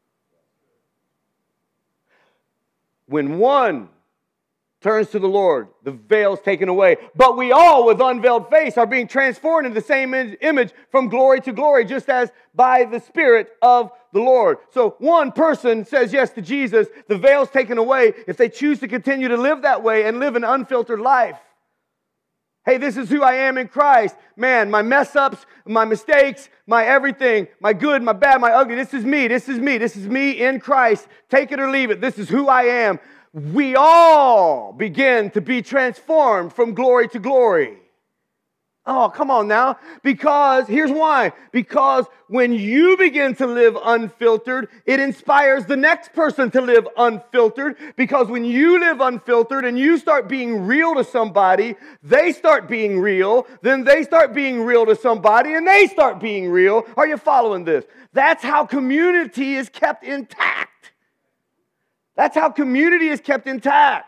Speaker 1: When one turns to the Lord, the veil's taken away. But we all, with unveiled face, are being transformed into the same image from glory to glory, just as by the Spirit of the Lord. So one person says yes to Jesus, the veil's taken away. If they choose to continue to live that way and live an unfiltered life, Hey, this is who I am in Christ. Man, my mess ups, my mistakes, my everything, my good, my bad, my ugly. This is me. This is me. This is me in Christ. Take it or leave it. This is who I am. We all begin to be transformed from glory to glory. Oh, come on now. Because, here's why. Because when you begin to live unfiltered, it inspires the next person to live unfiltered. Because when you live unfiltered and you start being real to somebody, they start being real. Then they start being real to somebody and they start being real. Are you following this? That's how community is kept intact. That's how community is kept intact.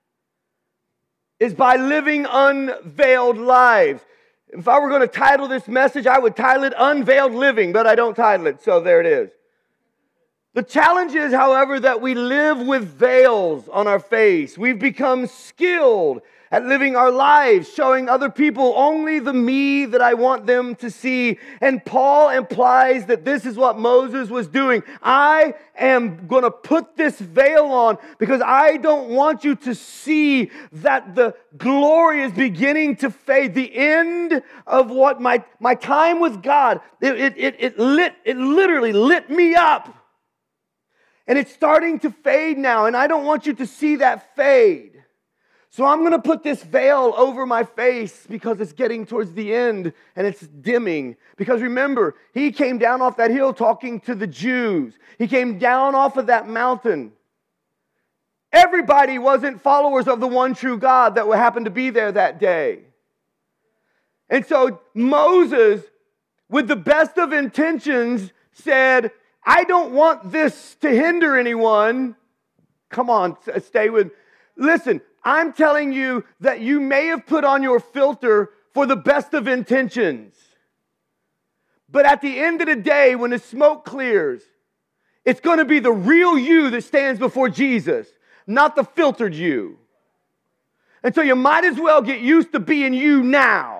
Speaker 1: Is by living unveiled lives. If I were going to title this message, I would title it Unveiled Living, but I don't title it, so there it is. The challenge is, however, that we live with veils on our face. We've become skilled at living our lives, showing other people only the me that I want them to see. And Paul implies that this is what Moses was doing. I am going to put this veil on because I don't want you to see that the glory is beginning to fade. The end of what my time with God, it literally lit me up. And it's starting to fade now, and I don't want you to see that fade. So I'm going to put this veil over my face because it's getting towards the end and it's dimming. Because remember, he came down off that hill talking to the Jews. He came down off of that mountain. Everybody wasn't followers of the one true God that happened to be there that day. And so Moses, with the best of intentions, said, I don't want this to hinder anyone. Come on, stay with. Listen, I'm telling you that you may have put on your filter for the best of intentions. But at the end of the day, when the smoke clears, it's going to be the real you that stands before Jesus, not the filtered you. And so you might as well get used to being you now.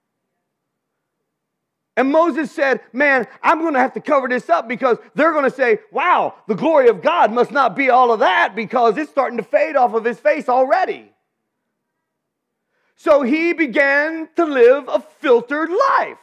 Speaker 1: And Moses said, man, I'm going to have to cover this up because they're going to say, wow, the glory of God must not be all of that because it's starting to fade off of his face already. So he began to live a filtered life.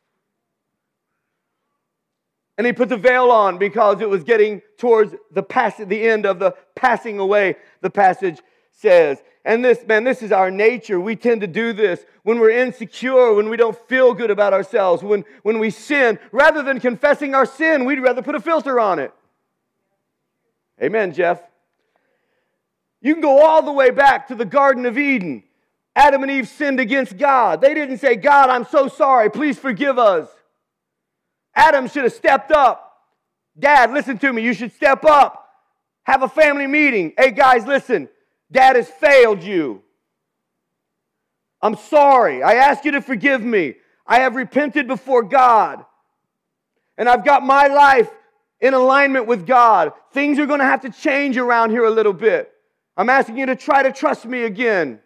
Speaker 1: And he put the veil on because it was getting towards the end of the passing away, the passage says. And this is our nature. We tend to do this when we're insecure, when we don't feel good about ourselves, when we sin. Rather than confessing our sin, we'd rather put a filter on it. Amen, Jeff. You can go all the way back to the Garden of Eden. Adam and Eve sinned against God. They didn't say, God, I'm so sorry. Please forgive us. Adam should have stepped up. Dad, listen to me. You should step up. Have a family meeting. Hey, guys, listen. Dad has failed you. I'm sorry. I ask you to forgive me. I have repented before God. And I've got my life in alignment with God. Things are going to have to change around here a little bit. I'm asking you to try to trust me again.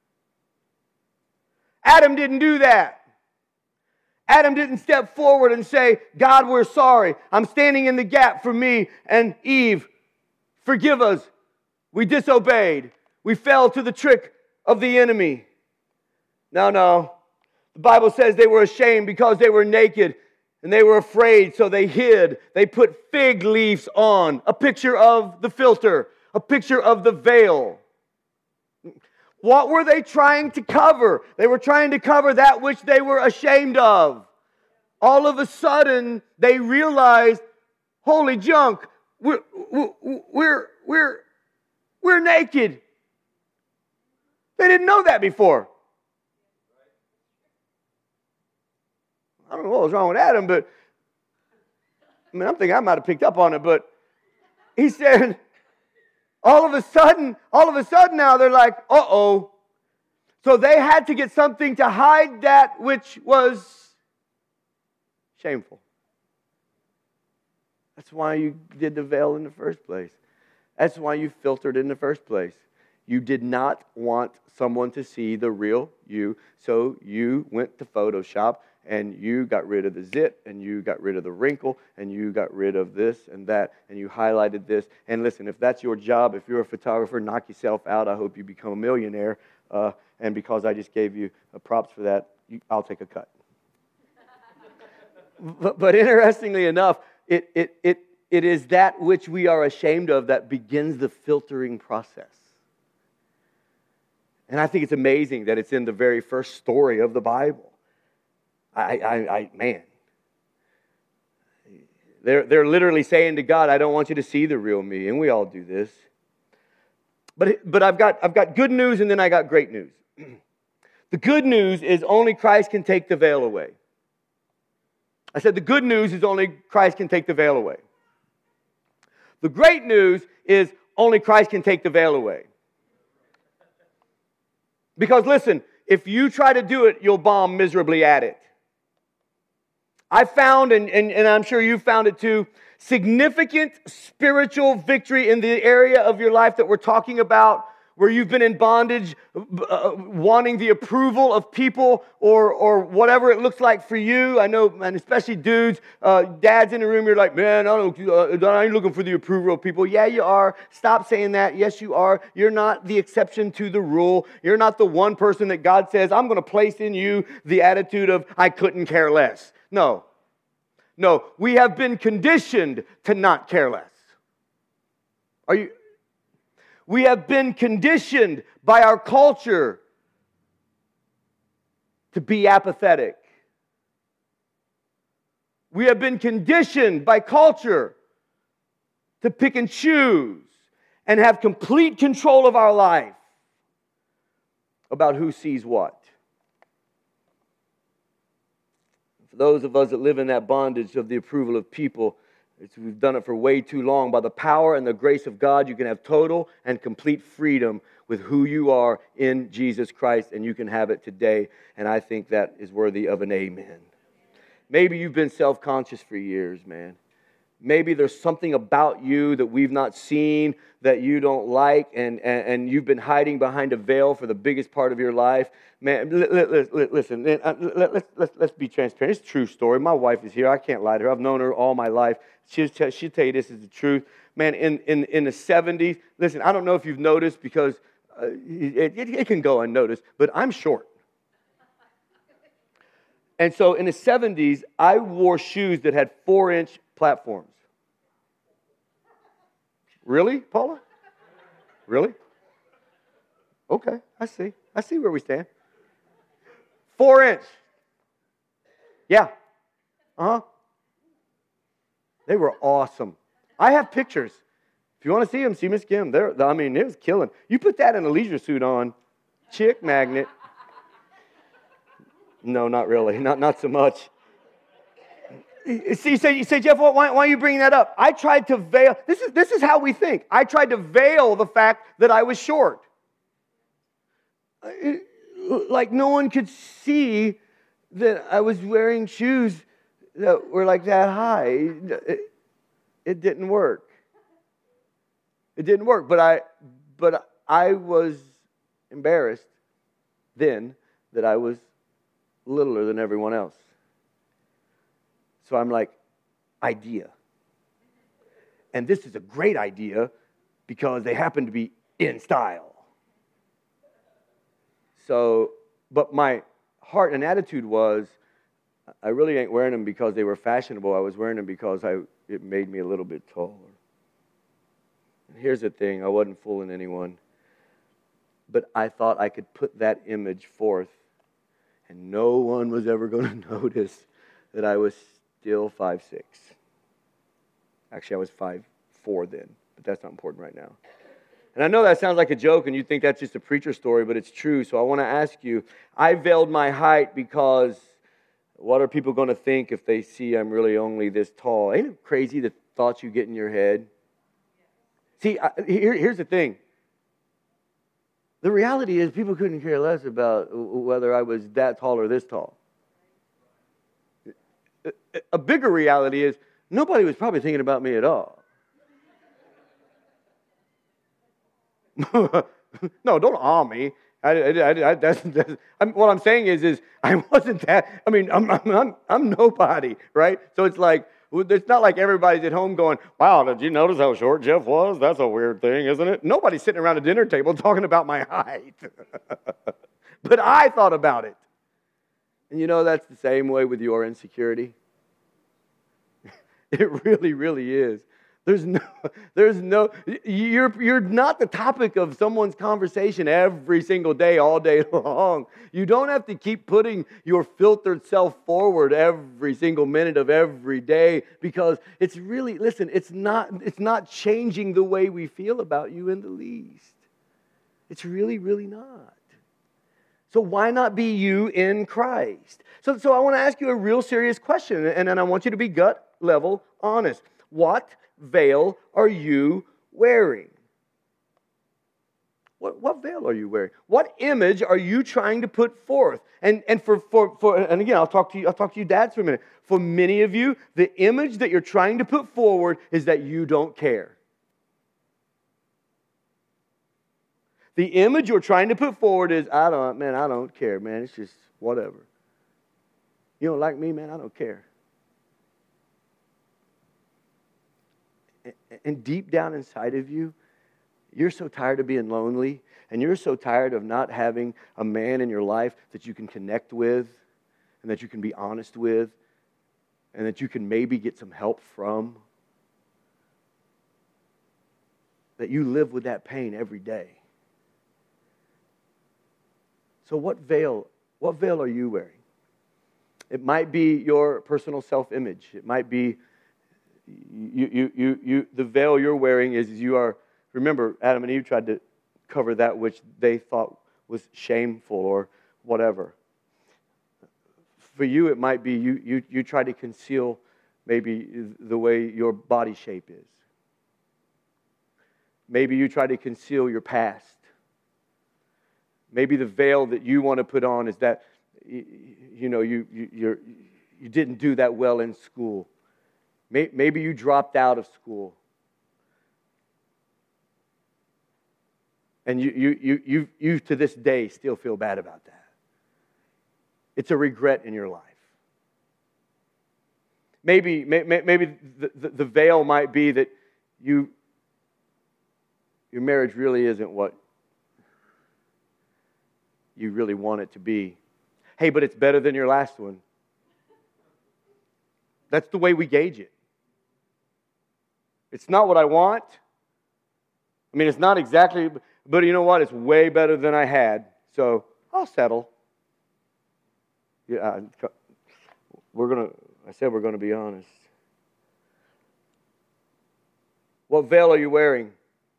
Speaker 1: Adam didn't do that. Adam didn't step forward and say, God, we're sorry. I'm standing in the gap for me and Eve. Forgive us. We disobeyed. We fell to the trick of the enemy. No. The Bible says they were ashamed because they were naked and they were afraid, so they hid. They put fig leaves on, a picture of the filter, a picture of the veil. What were they trying to cover? They were trying to cover that which they were ashamed of. All of a sudden, they realized, holy junk, we're naked. They didn't know that before. I don't know what was wrong with Adam, but I'm thinking I might have picked up on it, but he said, all of a sudden now they're like, uh-oh. So they had to get something to hide that which was shameful. That's why you did the veil in the first place. That's why you filtered in the first place. You did not want someone to see the real you, so you went to Photoshop and you got rid of the zit and you got rid of the wrinkle and you got rid of this and that and you highlighted this. And listen, if that's your job, if you're a photographer, knock yourself out. I hope you become a millionaire. And because I just gave you props for that, I'll take a cut. But interestingly enough, it is that which we are ashamed of that begins the filtering process. And I think it's amazing that it's in the very first story of the Bible. Man. They're literally saying to God, I don't want you to see the real me. And we all do this. But I've got good news and then I got great news. The good news is only Christ can take the veil away. I said the good news is only Christ can take the veil away. The great news is only Christ can take the veil away. Because listen, if you try to do it, you'll bomb miserably at it. I found, and I'm sure you found it too, significant spiritual victory in the area of your life that we're talking about, where you've been in bondage, wanting the approval of people or whatever it looks like for you. I know, and especially dudes, dads in the room, you're like, man, I ain't looking for the approval of people. Yeah, you are. Stop saying that. Yes, you are. You're not the exception to the rule. You're not the one person that God says, I'm going to place in you the attitude of, I couldn't care less. No, we have been conditioned to not care less. We have been conditioned by our culture to be apathetic. We have been conditioned by culture to pick and choose and have complete control of our life about who sees what. For those of us that live in that bondage of the approval of people, we've done it for way too long. By the power and the grace of God, you can have total and complete freedom with who you are in Jesus Christ, and you can have it today. And I think that is worthy of an amen. Maybe you've been self-conscious for years, man. Maybe there's something about you that we've not seen that you don't like, and you've been hiding behind a veil for the biggest part of your life. Man, listen, let's be transparent. It's a true story. My wife is here. I can't lie to her. I've known her all my life. She'll tell you this is the truth. Man, in the 70s, listen, I don't know if you've noticed because it can go unnoticed, but I'm short. And so in the 70s, I wore shoes that had 4-inch platforms. Really, Paula? Really? Okay, I see where we stand. 4-inch. Yeah. Uh-huh. They were awesome. I have pictures. If you want to see them, see Miss Kim. It was killing. You put that in a leisure suit on, chick magnet. No, not really. Not so much. See, you say, Jeff, why are you bringing that up? I tried to veil. This is how we think. I tried to veil the fact that I was short. Like no one could see that I was wearing shoes that were like that high. It didn't work. It didn't work. But I was embarrassed then that I was littler than everyone else. So I'm like, idea. And this is a great idea because they happen to be in style. So, but my heart and attitude was, I really ain't wearing them because they were fashionable. I was wearing them because it made me a little bit taller. And here's the thing, I wasn't fooling anyone. But I thought I could put that image forth and no one was ever going to notice that I was still 5'6". Actually, I was 5'4" then, but that's not important right now. And I know that sounds like a joke and you think that's just a preacher story, but it's true. So I want to ask you, I veiled my height because what are people going to think if they see I'm really only this tall? Ain't it crazy the thoughts you get in your head? See, here's the thing. The reality is people couldn't care less about whether I was that tall or this tall. A bigger reality is nobody was probably thinking about me at all. No, don't awe me. What I'm saying is I wasn't that. I mean, I'm nobody, right? So it's like, it's not like everybody's at home going, wow, did you notice how short Jeff was? That's a weird thing, isn't it? Nobody's sitting around a dinner table talking about my height. But I thought about it. And that's the same way with your insecurity. It really, really is. You're not the topic of someone's conversation every single day, all day long. You don't have to keep putting your filtered self forward every single minute of every day, because it's not changing the way we feel about you in the least. It's really, really not. So why not be you in Christ? So I want to ask you a real serious question, and then I want you to be gut level honest. What veil are you wearing? What veil are you wearing? What image are you trying to put forth? And again, I'll talk to you dads for a minute. For many of you, the image that you're trying to put forward is that you don't care. The image you're trying to put forward is, I don't care, man. It's just whatever. You don't like me, man? I don't care. And deep down inside of you, you're so tired of being lonely, and you're so tired of not having a man in your life that you can connect with, and that you can be honest with, and that you can maybe get some help from, that you live with that pain every day. So what veil are you wearing? It might be your personal self-image. It might be the veil you're wearing is you are. Remember, Adam and Eve tried to cover that which they thought was shameful or whatever. For you, it might be you try to conceal maybe the way your body shape is. Maybe you try to conceal your past. Maybe the veil that you want to put on is that you didn't do that well in school. Maybe you dropped out of school. And you to this day still feel bad about that. It's a regret in your life. Maybe the veil might be that your marriage really isn't what you really want it to be. Hey, but it's better than your last one. That's the way we gauge it. It's not what I want. I mean, it's not exactly, but you know what? It's way better than I had, so I'll settle. Yeah, I said we're going to be honest. What veil are you wearing?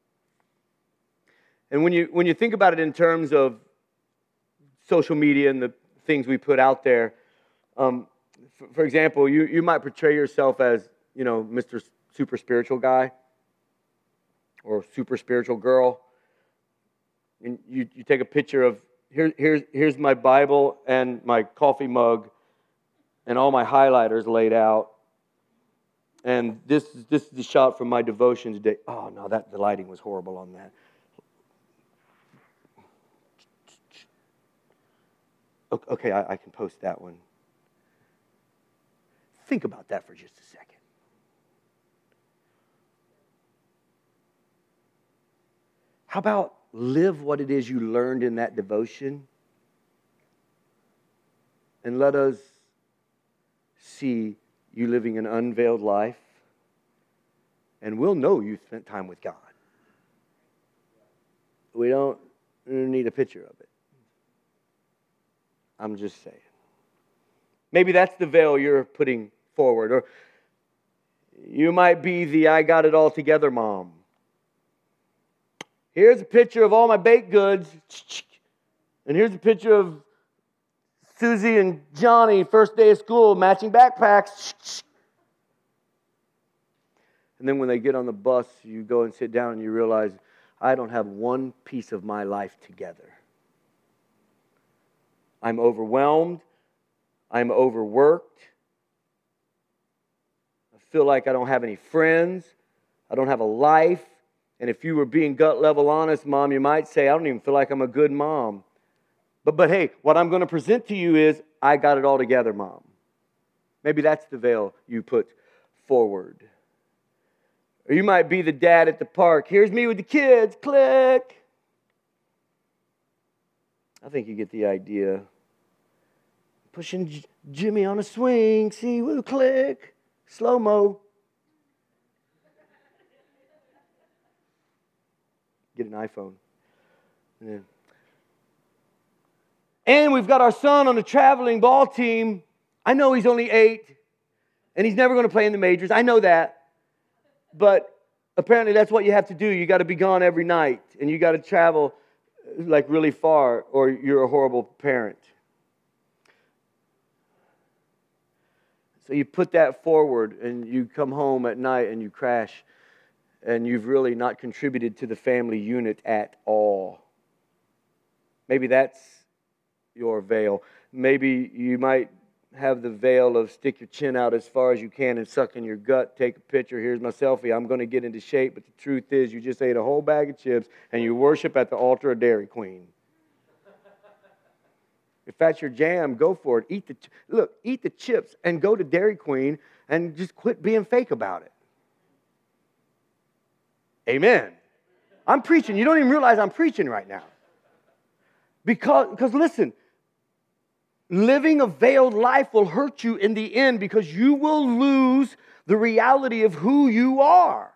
Speaker 1: And when you think about it in terms of social media and the things we put out there, for example, you might portray yourself as, Mr. Super spiritual guy or super spiritual girl, and you take a picture of here's my Bible and my coffee mug and all my highlighters laid out, and this is the shot from my devotion today. Oh no, the lighting was horrible on that. Okay, I can post that one. Think about that for just a second. How about live what it is you learned in that devotion, and let us see you living an unveiled life, and we'll know you spent time with God. We don't need a picture of it. I'm just saying. Maybe that's the veil you're putting forward. Or you might be the I got it all together mom. Here's a picture of all my baked goods. And here's a picture of Susie and Johnny, first day of school, matching backpacks. And then when they get on the bus, you go and sit down and you realize, I don't have one piece of my life together. I'm overwhelmed. I'm overworked. I feel like I don't have any friends. I don't have a life. And if you were being gut level honest, Mom, you might say, I don't even feel like I'm a good mom. But hey, what I'm going to present to you is, I got it all together, Mom. Maybe that's the veil you put forward. Or you might be the dad at the park. Here's me with the kids. Click. I think you get the idea. Pushing Jimmy on a swing. See, woo, click. Slow-mo. Get an iPhone. Yeah. And we've got our son on the traveling ball team. I know he's only 8, and he's never going to play in the majors. I know that. But apparently that's what you have to do. You got to be gone every night, and you got to travel like really far, or you're a horrible parent. So you put that forward, and you come home at night, and you crash, and you've really not contributed to the family unit at all. Maybe that's your veil. Maybe you might have the veil of stick your chin out as far as you can and suck in your gut, take a picture, here's my selfie, I'm going to get into shape, but the truth is you just ate a whole bag of chips and you worship at the altar of Dairy Queen. If that's your jam, go for it. Eat the chips and go to Dairy Queen and just quit being fake about it. Amen. I'm preaching. You don't even realize I'm preaching right now. Because listen, living a veiled life will hurt you in the end because you will lose the reality of who you are.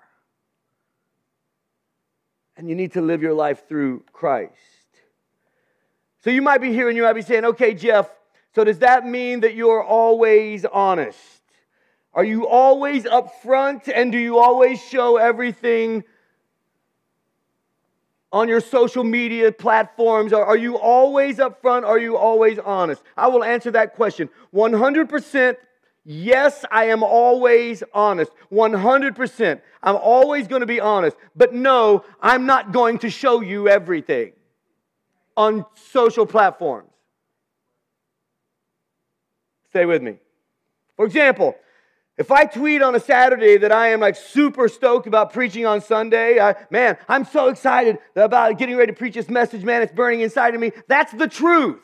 Speaker 1: And you need to live your life through Christ. So you might be here and you might be saying, okay, Jeff, so does that mean that you're always honest? Are you always upfront and do you always show everything on your social media platforms? Are you always upfront? Are you always honest? I will answer that question. 100% yes, I am always honest. 100%. I'm always going to be honest. But no, I'm not going to show you everything on social platforms. Stay with me. For example, if I tweet on a Saturday that I am like super stoked about preaching on Sunday, I'm so excited about getting ready to preach this message, man, it's burning inside of me. That's the truth.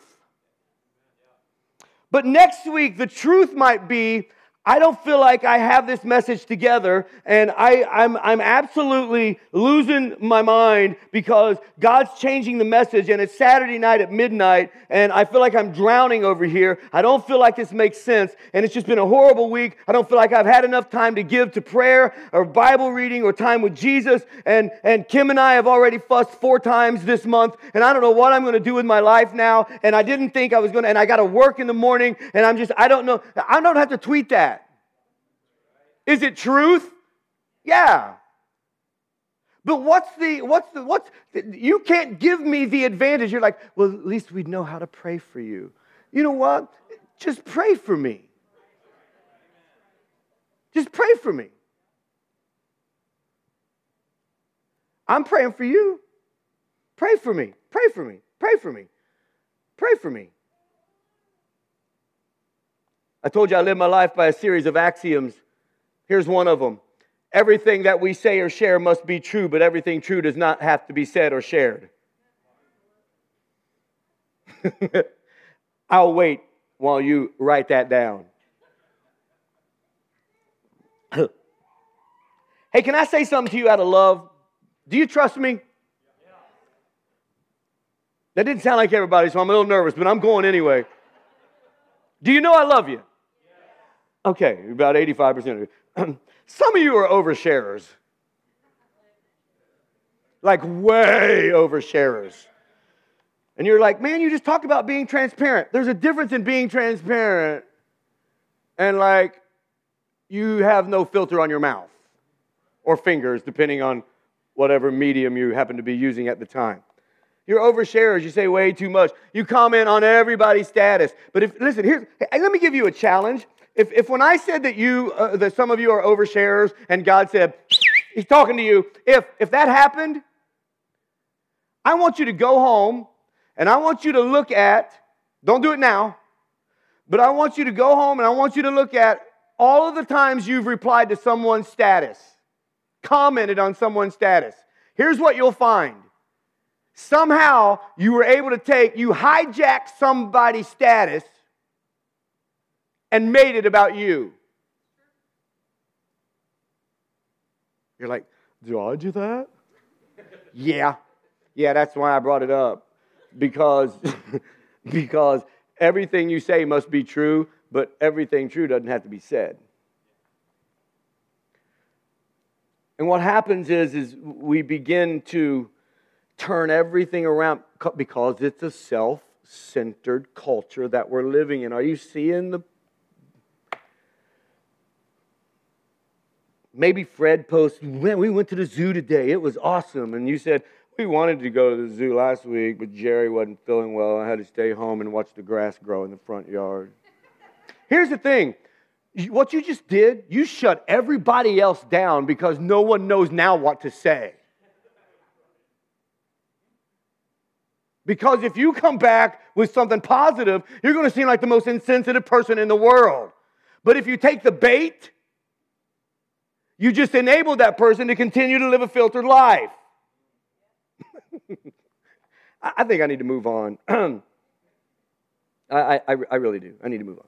Speaker 1: But next week, the truth might be, I don't feel like I have this message together, and I'm absolutely losing my mind because God's changing the message, and it's Saturday night at midnight, and I feel like I'm drowning over here. I don't feel like this makes sense, and it's just been a horrible week. I don't feel like I've had enough time to give to prayer or Bible reading or time with Jesus, and Kim and I have already fussed 4 times this month, and I don't know what I'm going to do with my life now, and I didn't think I was going to, and I got to work in the morning, and I don't know. I don't have to tweet that. Is it truth? Yeah. But you can't give me the advantage. You're like, well, at least we'd know how to pray for you. You know what? Just pray for me. Just pray for me. I'm praying for you. Pray for me. Pray for me. Pray for me. Pray for me. I told you I live my life by a series of axioms. Here's one of them. Everything that we say or share must be true, but everything true does not have to be said or shared. I'll wait while you write that down. Hey, can I say something to you out of love? Do you trust me? That didn't sound like everybody, so I'm a little nervous, but I'm going anyway. Do you know I love you? Okay, about 85% of you. Some of you are oversharers. Like way oversharers. And you're like, man, you just talked about being transparent. There's a difference in being transparent and like you have no filter on your mouth or fingers, depending on whatever medium you happen to be using at the time. You're oversharers. You say way too much. You comment on everybody's status. But let me give you a challenge. If when I said that some of you are oversharers and God said, He's talking to you, if that happened, I want you to go home and I want you to look at, don't do it now, but I want you to go home and I want you to look at all of the times you've replied to someone's status, commented on someone's status. Here's what you'll find. Somehow you were able to you hijacked somebody's status and made it about you. You're like, do I do that? Yeah, that's why I brought it up. Because, because everything you say must be true, but everything true doesn't have to be said. And what happens is we begin to turn everything around because it's a self-centered culture that we're living in. Are you seeing the... Maybe Fred posts, "Man, we went to the zoo today. It was awesome." And you said, "We wanted to go to the zoo last week, but Jerry wasn't feeling well. I had to stay home and watch the grass grow in the front yard." Here's the thing. What you just did, you shut everybody else down because no one knows now what to say. Because if you come back with something positive, you're going to seem like the most insensitive person in the world. But if you take the bait, you just enable that person to continue to live a filtered life. I think I need to move on. I really do. I need to move on.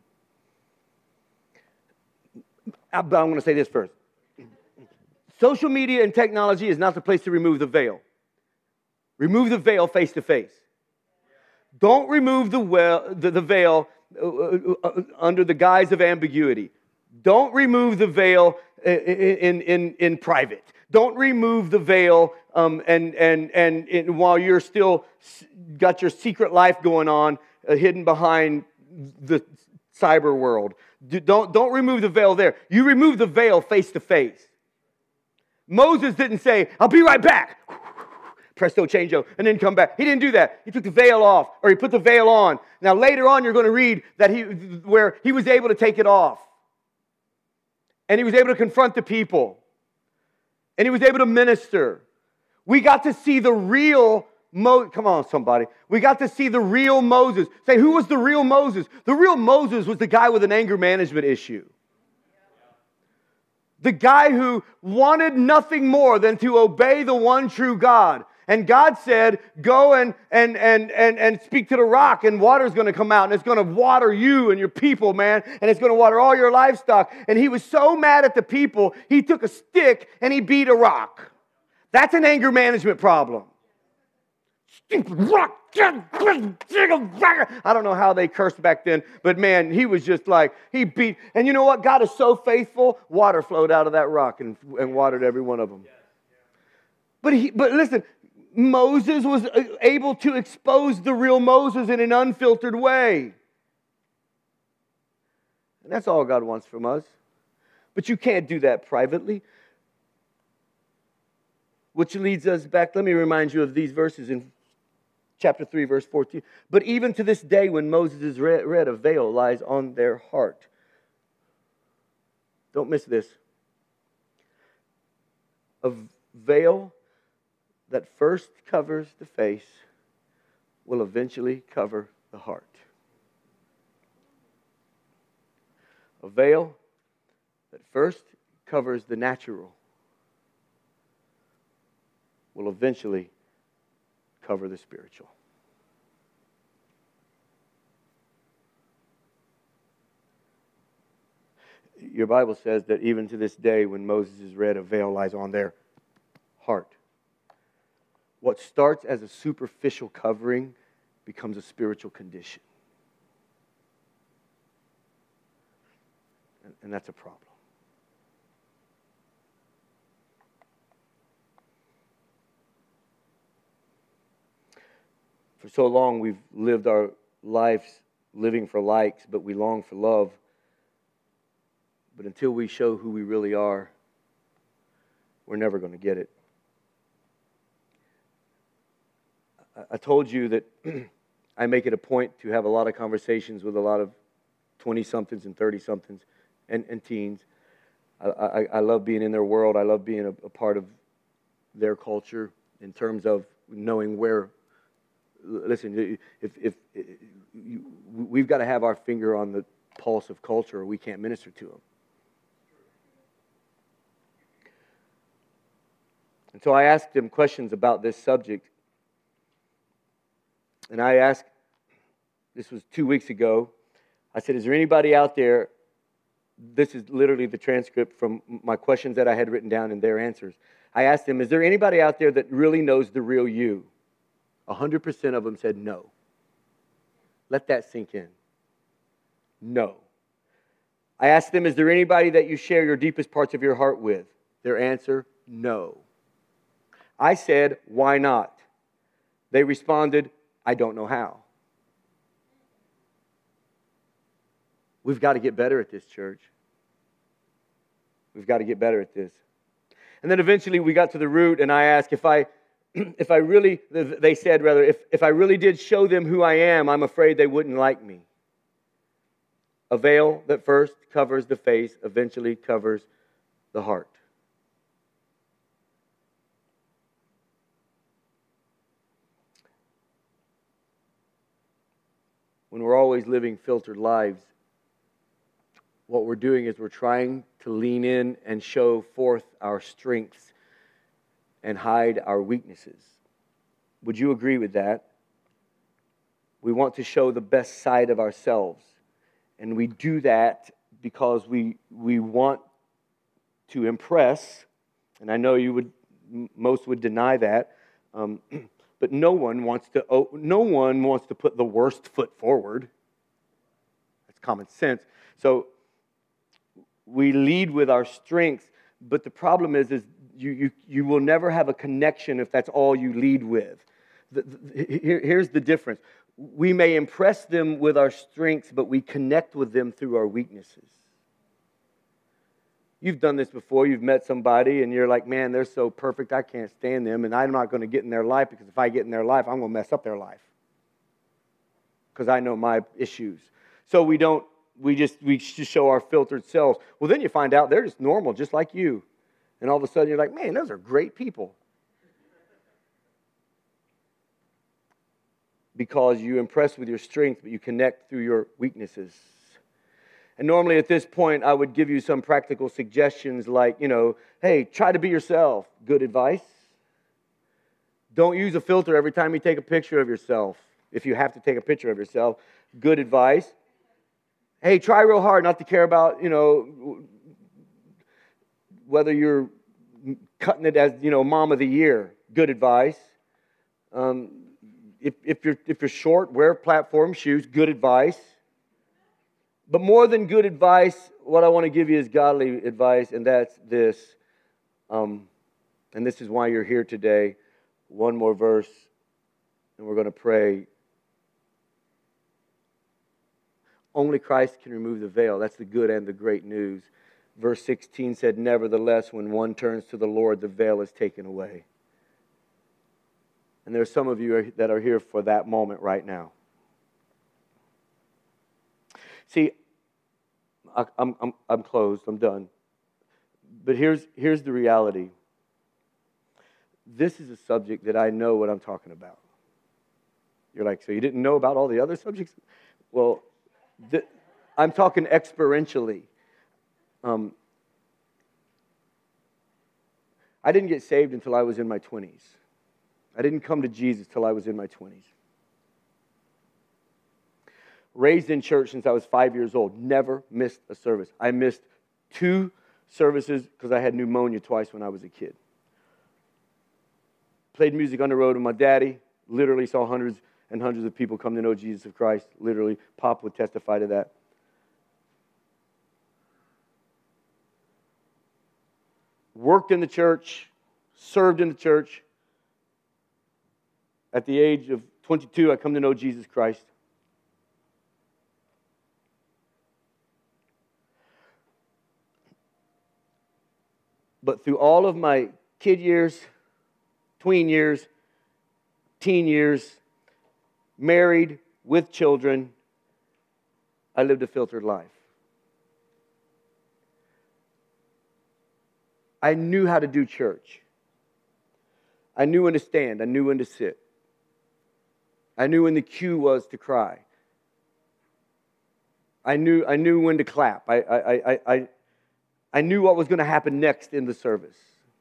Speaker 1: But I'm going to say this first. Social media and technology is not the place to remove the veil. Remove the veil face to face. Don't remove the veil under the guise of ambiguity. Don't remove the veil in private. Don't remove the veil and while you're still got your secret life going on, hidden behind the cyber world. Don't remove the veil there. You remove the veil face to face. Moses didn't say, "I'll be right back." Presto changeo, and then come back. He didn't do that. He took the veil off, or he put the veil on. Now later on, you're going to read that where he was able to take it off. And he was able to confront the people. And he was able to minister. We got to see the real Moses. Come on, somebody. We got to see the real Moses. Say, who was the real Moses? The real Moses was the guy with an anger management issue. The guy who wanted nothing more than to obey the one true God. And God said, "Go and speak to the rock, and water's going to come out, and it's going to water you and your people, man, and it's going to water all your livestock." And he was so mad at the people, he took a stick and he beat a rock. That's an anger management problem. Stupid rock. I don't know how they cursed back then, but man, he was just like, he beat. And you know what? God is so faithful, water flowed out of that rock and watered every one of them. But listen, Moses was able to expose the real Moses in an unfiltered way. And that's all God wants from us. But you can't do that privately. Which leads us back, let me remind you of these verses in chapter 3, verse 14. "But even to this day, when Moses is read, a veil lies on their heart." Don't miss this. A veil that first covers the face will eventually cover the heart. A veil that first covers the natural will eventually cover the spiritual. Your Bible says that even to this day, when Moses is read, a veil lies on their heart. What starts as a superficial covering becomes a spiritual condition. And that's a problem. For so long, we've lived our lives living for likes, but we long for love. But until we show who we really are, we're never going to get it. I told you that I make it a point to have a lot of conversations with a lot of 20-somethings and 30-somethings and teens. I love being in their world. I love being a part of their culture in terms of knowing where. Listen, if we've got to have our finger on the pulse of culture, or we can't minister to them. And so I asked them questions about this subject. And I asked, this was 2 weeks ago, I said, "Is there anybody out there This is literally the transcript from my questions that I had written down and their answers. I asked them, is there anybody out there that really knows the real you? 100% of them said no. Let that sink in. No. I asked them, is there anybody that you share your deepest parts of your heart with? Their answer, no. I said, why not? They responded, I don't know how. We've got to get better at this, church. We've got to get better at this. And then eventually we got to the root, and I asked if I really, they said rather, if I really did show them who I am, I'm afraid they wouldn't like me. A veil that first covers the face eventually covers the heart. When we're always living filtered lives, what we're doing is we're trying to lean in and show forth our strengths and hide our weaknesses. Would you agree with that? We want to show the best side of ourselves. And we do that because we want to impress. And I know most would deny that. But no one wants to put the worst foot forward. That's common sense. So we lead with our strengths, but the problem is you will never have a connection if that's all you lead with. Here's the difference. We may impress them with our strengths, but we connect with them through our weaknesses. You've done this before. You've met somebody and you're like, man, they're so perfect, I can't stand them, and I'm not going to get in their life because if I get in their life, I'm going to mess up their life because I know my issues. So we just show our filtered selves. Well, then you find out they're just normal, just like you. And all of a sudden you're like, man, those are great people. Because you impress with your strength, but you connect through your weaknesses. And normally at this point, I would give you some practical suggestions like, hey, try to be yourself. Good advice. Don't use a filter every time you take a picture of yourself. If you have to take a picture of yourself, good advice. Hey, try real hard not to care about, whether you're cutting it as, mom of the year. Good advice. If you're short, wear platform shoes. Good advice. But more than good advice, what I want to give you is godly advice, and that's this. And this is why you're here today. One more verse, and we're going to pray. Only Christ can remove the veil. That's the good and the great news. Verse 16 said, nevertheless, when one turns to the Lord, the veil is taken away. And there are some of you that are here for that moment right now. See, I'm closed. I'm done. But here's the reality. This is a subject that I know what I'm talking about. You're like, so you didn't know about all the other subjects? Well, I'm talking experientially. I didn't get saved until I was in my 20s. I didn't come to Jesus till I was in my 20s. Raised in church since I was 5 years old. Never missed a service. I missed 2 services because I had pneumonia twice when I was a kid. Played music on the road with my daddy. Literally saw hundreds and hundreds of people come to know Jesus of Christ. Literally. Pop would testify to that. Worked in the church. Served in the church. At the age of 22, I come to know Jesus Christ. But through all of my kid years, tween years, teen years, married, with children, I lived a filtered life. I knew how to do church. I knew when to stand. I knew when to sit. I knew when the cue was to cry. I knew when to clap. I knew what was going to happen next in the service.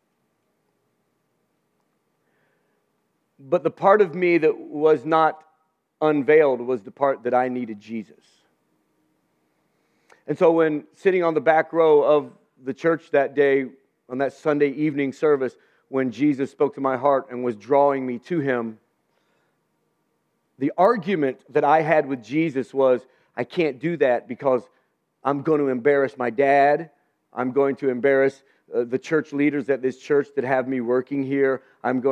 Speaker 1: But the part of me that was not unveiled was the part that I needed Jesus. And so when sitting on the back row of the church that day, on that Sunday evening service, when Jesus spoke to my heart and was drawing me to Him, the argument that I had with Jesus was, I can't do that because I'm going to embarrass my dad. I'm going to embarrass the church leaders at this church that have me working here.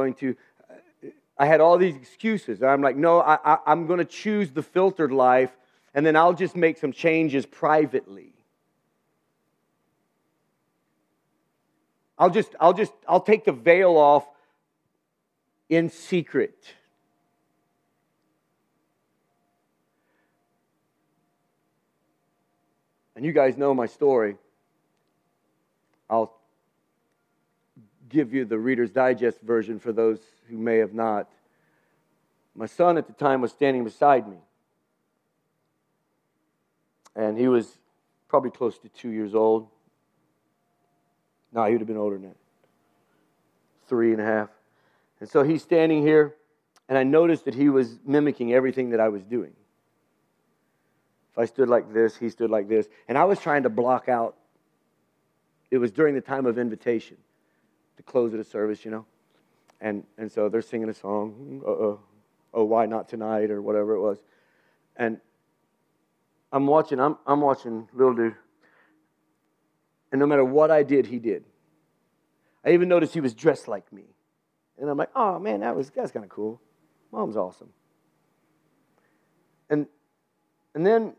Speaker 1: I had all these excuses. I'm like, no, I'm going to choose the filtered life, and then I'll just make some changes privately. I'll take the veil off in secret. And you guys know my story. I'll give you the Reader's Digest version for those who may have not. My son at the time was standing beside me. And he was probably close to 2 years old. No, he would have been older than that. 3.5. And so he's standing here, and I noticed that he was mimicking everything that I was doing. If I stood like this, he stood like this. And I was trying to block out. It was during the time of invitation, the close of the service, you know. And so they're singing a song, oh, why not tonight, or whatever it was. And I'm watching little dude. And no matter what I did, he did. I even noticed he was dressed like me. And I'm like, oh man, that's kind of cool. Mom's awesome. And then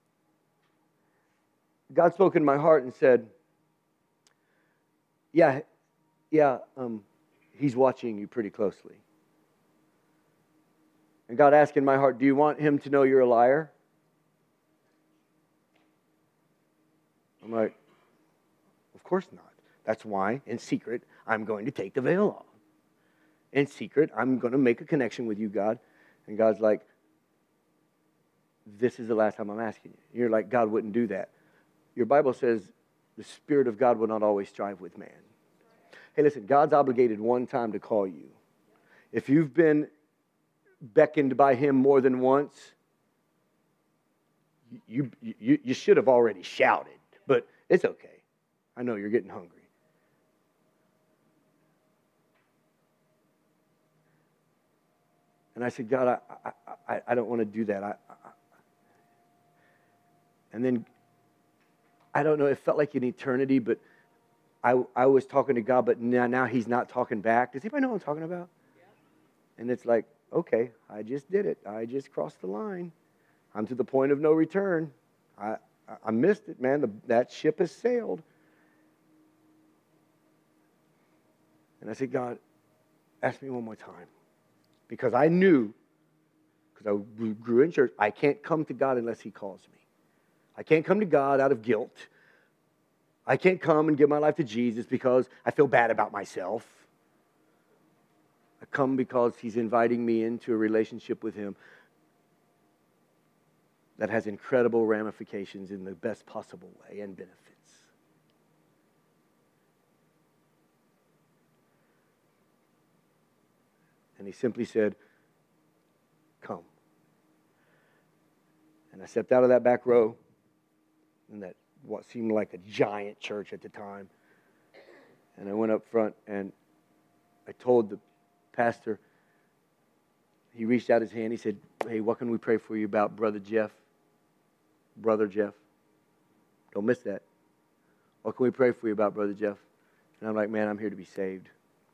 Speaker 1: God spoke in my heart and said, yeah, he's watching you pretty closely. And God asked in my heart, do you want him to know you're a liar? I'm like, of course not. That's why, in secret, I'm going to take the veil off. In secret, I'm going to make a connection with you, God. And God's like, this is the last time I'm asking you. You're like, God wouldn't do that. Your Bible says the Spirit of God will not always strive with man. Hey, listen, God's obligated one time to call you. If you've been beckoned by him more than once, you should have already shouted, but it's okay. I know you're getting hungry. And I said, God, I don't want to do that. And then, I don't know, it felt like an eternity, but I was talking to God, but now he's not talking back. Does anybody know what I'm talking about? Yeah. And it's like, okay, I just did it. I just crossed the line. I'm to the point of no return. I missed it, man. That ship has sailed. And I said, God, ask me one more time. Because I knew, because I grew in church, I can't come to God unless he calls me. I can't come to God out of guilt. I can't come and give my life to Jesus because I feel bad about myself. I come because he's inviting me into a relationship with him that has incredible ramifications in the best possible way and benefits. And he simply said, come. And I stepped out of that back row in that what seemed like a giant church at the time. And I went up front and I told the pastor, he reached out his hand, he said, hey, what can we pray for you about, Brother Jeff? Brother Jeff. Don't miss that. What can we pray for you about, Brother Jeff? And I'm like, man, I'm here to be saved.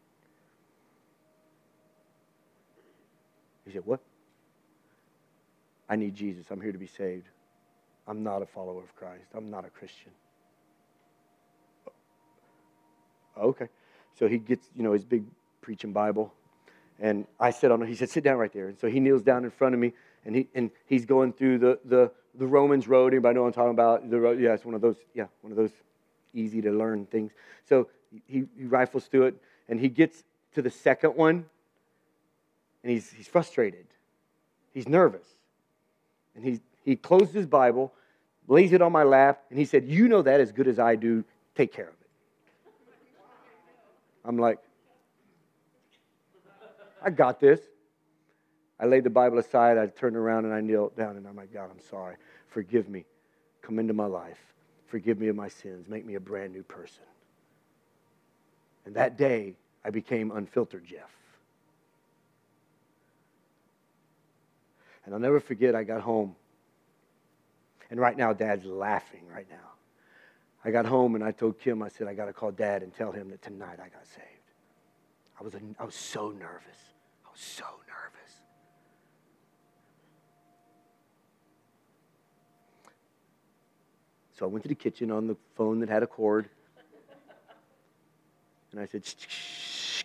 Speaker 1: He said, what? I need Jesus. I'm here to be saved. I'm not a follower of Christ. I'm not a Christian. Okay. So he gets, his big preaching Bible. And I sit on it. He said, sit down right there. And so he kneels down in front of me. And he's going through the Romans road. Anybody know what I'm talking about? The road, yeah, it's one of those easy to learn things. So he rifles through it. And he gets to the second one. And he's frustrated. He's nervous. And he closed his Bible, lays it on my lap, and he said, you know that as good as I do. Take care of it. I'm like, I got this. I laid the Bible aside. I turned around and I kneeled down, and I'm like, God, I'm sorry. Forgive me. Come into my life. forgive me of my sins, make me a brand new person. And that day, I became Unfiltered Jeff. And I'll never forget, I got home. And right now, Dad's laughing right now. I got home and I told Kim, I said, I got to call Dad and tell him that tonight I got saved. I was so nervous. I was so nervous. So I went to the kitchen on the phone that had a cord. And I said, shh.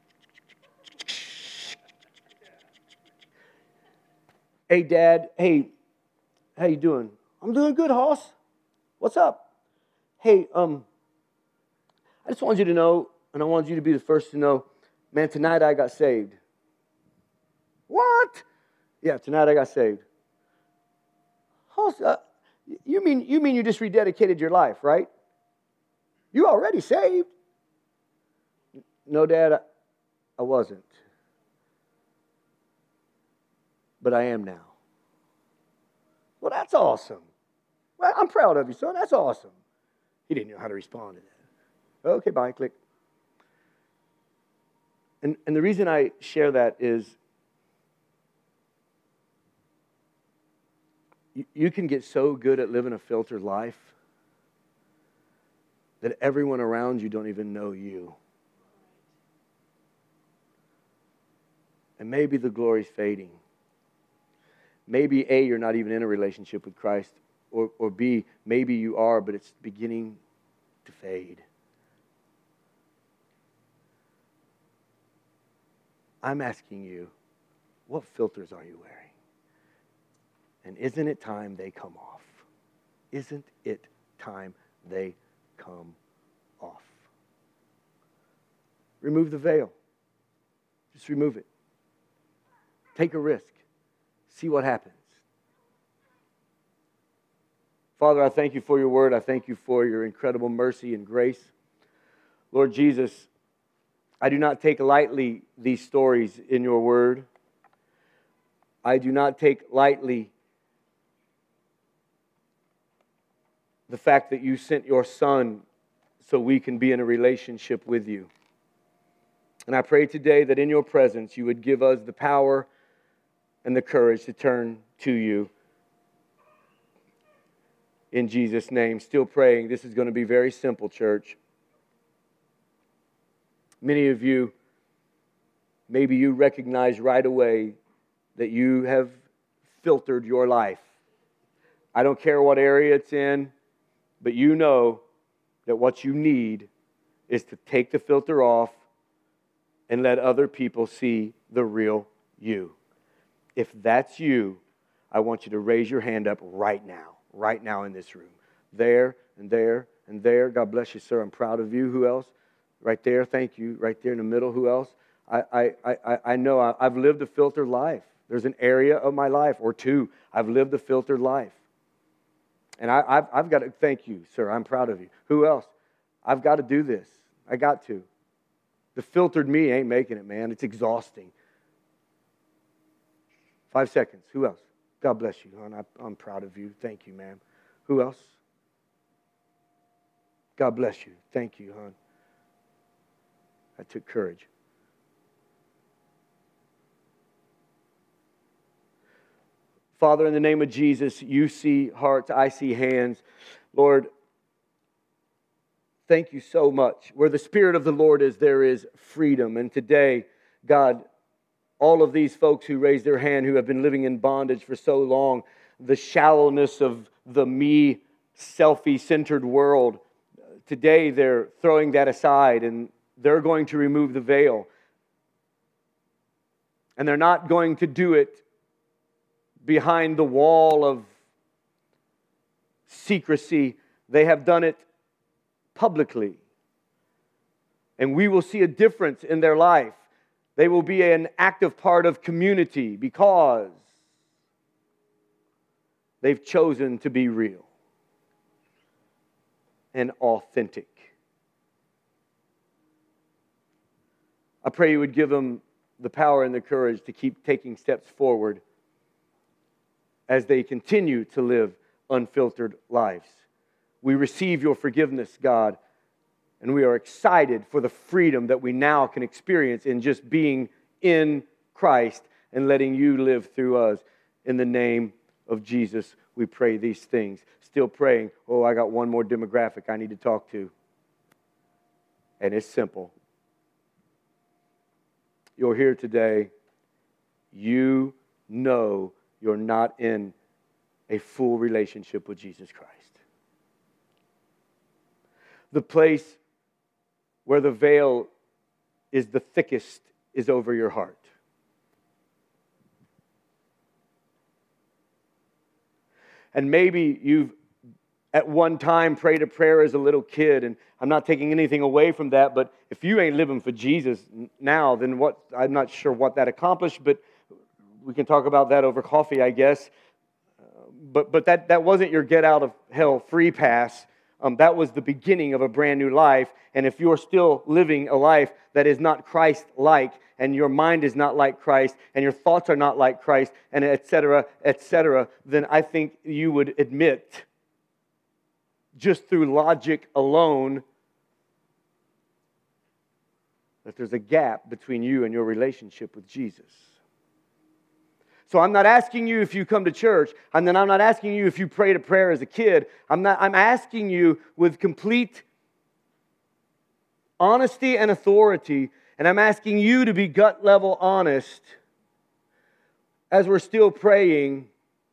Speaker 1: Hey, Dad. Hey, how you doing? I'm doing good, Hoss. What's up? Hey, I just wanted you to know, and I wanted you to be the first to know, man, tonight I got saved. What? Yeah, tonight I got saved. Hoss, you mean you just rededicated your life, right? You already saved. No, Dad, I wasn't. But I am now. Well, that's awesome. Well, I'm proud of you, son. That's awesome. He didn't know how to respond to that. Okay, bye, click. And the reason I share that is you can get so good at living a filtered life that everyone around you don't even know you. And maybe the glory's fading. Maybe A, you're not even in a relationship with Christ, or B, maybe you are, but it's beginning to fade. I'm asking you, what filters are you wearing? And isn't it time they come off? Isn't it time they come off? Remove the veil. Just remove it. Take a risk. See what happens. Father, I thank you for your word. I thank you for your incredible mercy and grace. Lord Jesus, I do not take lightly these stories in your word. I do not take lightly the fact that you sent your Son so we can be in a relationship with you. And I pray today that in your presence you would give us the power and the courage to turn to you. In Jesus' name, still praying. This is going to be very simple, church. Many of you, maybe you recognize right away that you have filtered your life. I don't care what area it's in, but you know that what you need is to take the filter off and let other people see the real you. If that's you, I want you to raise your hand up right now in this room. There and there and there. God bless you, sir. I'm proud of you. Who else? Right there. Thank you. Right there in the middle. Who else? I know I've lived a filtered life. There's an area of my life or two I've lived a filtered life. And I've got to thank you, sir. I'm proud of you. Who else? I've got to do this. I got to. The filtered me ain't making it, man. It's exhausting. 5 seconds. Who else? God bless you, hon. I'm proud of you. Thank you, ma'am. Who else? God bless you. Thank you, hon. That took courage. Father, in the name of Jesus, you see hearts, I see hands. Lord, thank you so much. Where the Spirit of the Lord is, there is freedom. And today, God, all of these folks who raised their hand, who have been living in bondage for so long, the shallowness of the me, selfie-centered world, today they're throwing that aside and they're going to remove the veil. And they're not going to do it behind the wall of secrecy. They have done it publicly. And we will see a difference in their life. They will be an active part of community because they've chosen to be real and authentic. I pray you would give them the power and the courage to keep taking steps forward as they continue to live unfiltered lives. We receive your forgiveness, God, and we are excited for the freedom that we now can experience in just being in Christ and letting you live through us. In the name of Jesus, we pray these things. Still praying, oh, I got one more demographic I need to talk to. And it's simple. You're here today. You know you're not in a full relationship with Jesus Christ. The place where the veil is the thickest is over your heart. And maybe you've at one time prayed a prayer as a little kid, and I'm not taking anything away from that, but if you ain't living for Jesus now, then what? I'm not sure what that accomplished, but we can talk about that over coffee, I guess. But that wasn't your get out of hell free pass. That was the beginning of a brand new life. And if you're still living a life that is not Christ-like, and your mind is not like Christ, and your thoughts are not like Christ, and et cetera, then I think you would admit, just through logic alone, that there's a gap between you and your relationship with Jesus. So I'm not asking you if you come to church, and then I'm not asking you if you prayed a prayer as a kid. I'm asking you with complete honesty and authority, and I'm asking you to be gut level honest as we're still praying.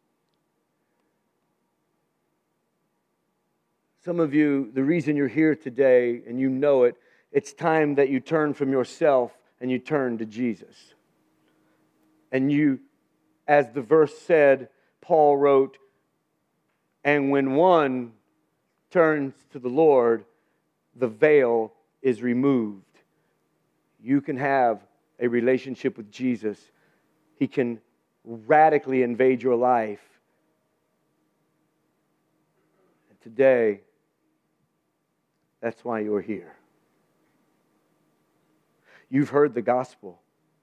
Speaker 1: Some of you, the reason you're here today, and you know it, it's time that you turn from yourself and you turn to Jesus. And you, as the verse said, Paul wrote, and when one turns to the Lord, the veil is removed. You can have a relationship with Jesus. He can radically invade your life. And today, that's why you're here. You've heard the gospel.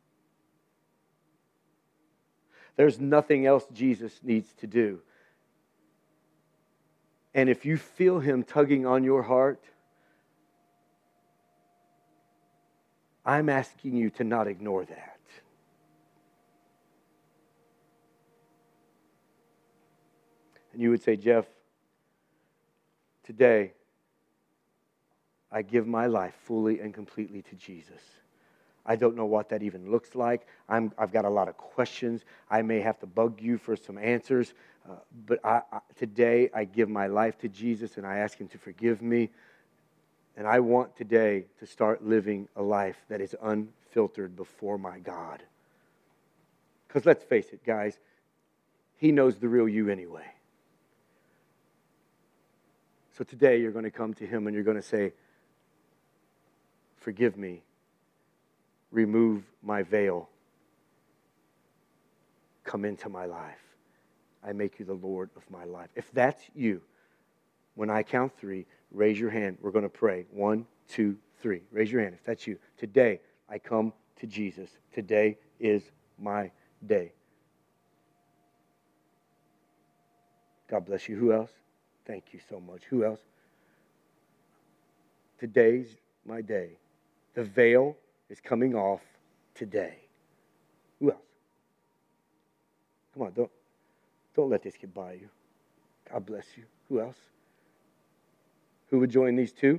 Speaker 1: There's nothing else Jesus needs to do. And if you feel Him tugging on your heart, I'm asking you to not ignore that. And you would say, Jeff, today, I give my life fully and completely to Jesus. I don't know what that even looks like. I've got a lot of questions. I may have to bug you for some answers. But today I give my life to Jesus and I ask Him to forgive me. And I want today to start living a life that is unfiltered before my God. Because let's face it, guys, He knows the real you anyway. So today you're going to come to Him and you're going to say, forgive me. Remove my veil. Come into my life. I make you the Lord of my life. If that's you, when I count 3, raise your hand. We're going to pray. 1, 2, 3. Raise your hand if that's you. Today, I come to Jesus. Today is my day. God bless you. Who else? Thank you so much. Who else? Today's my day. The veil is coming off today. Who else? Come on, don't let this get by you. God bless you. Who else? Who would join these 2?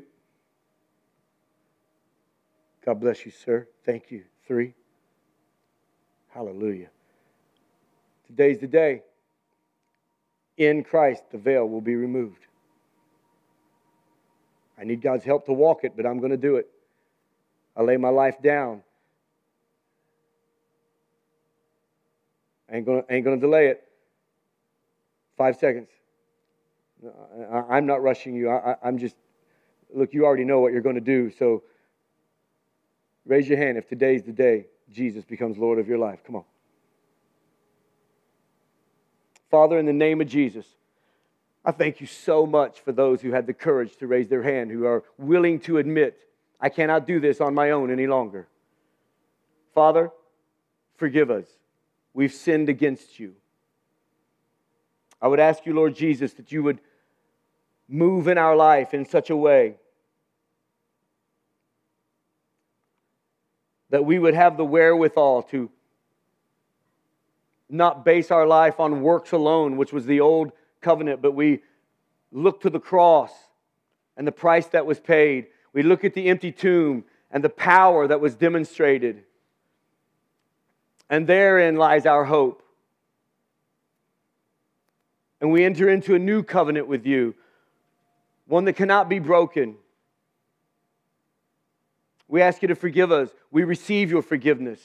Speaker 1: God bless you, sir. Thank you. 3. Hallelujah. Today's the day. In Christ, the veil will be removed. I need God's help to walk it, but I'm going to do it. I lay my life down. I ain't gonna delay it. 5 seconds. I'm not rushing you. I'm just, look, you already know what you're going to do, so raise your hand if today's the day Jesus becomes Lord of your life. Come on. Father, in the name of Jesus, I thank you so much for those who had the courage to raise their hand, who are willing to admit, I cannot do this on my own any longer. Father, forgive us. We've sinned against you. I would ask you, Lord Jesus, that you would move in our life in such a way that we would have the wherewithal to not base our life on works alone, which was the old covenant, but we look to the cross and the price that was paid. We look at the empty tomb and the power that was demonstrated. And therein lies our hope. And we enter into a new covenant with you, one that cannot be broken. We ask you to forgive us. We receive your forgiveness.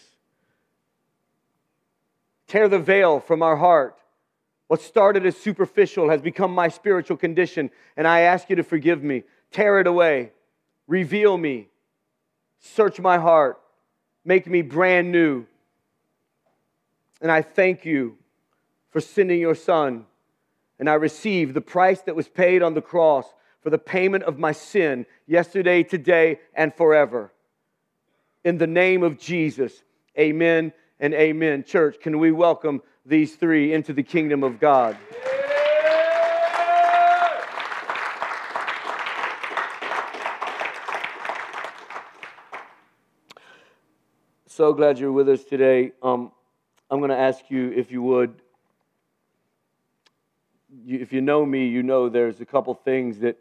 Speaker 1: Tear the veil from our heart. What started as superficial has become my spiritual condition, and I ask you to forgive me. Tear it away. Reveal me. Search my heart. Make me brand new. And I thank you for sending your Son. And I receive the price that was paid on the cross for the payment of my sin yesterday, today, and forever. In the name of Jesus, amen and amen. Church, can we welcome these three into the kingdom of God? So glad you're with us today. I'm going to ask you, if you would, if you know me, you know there's a couple things that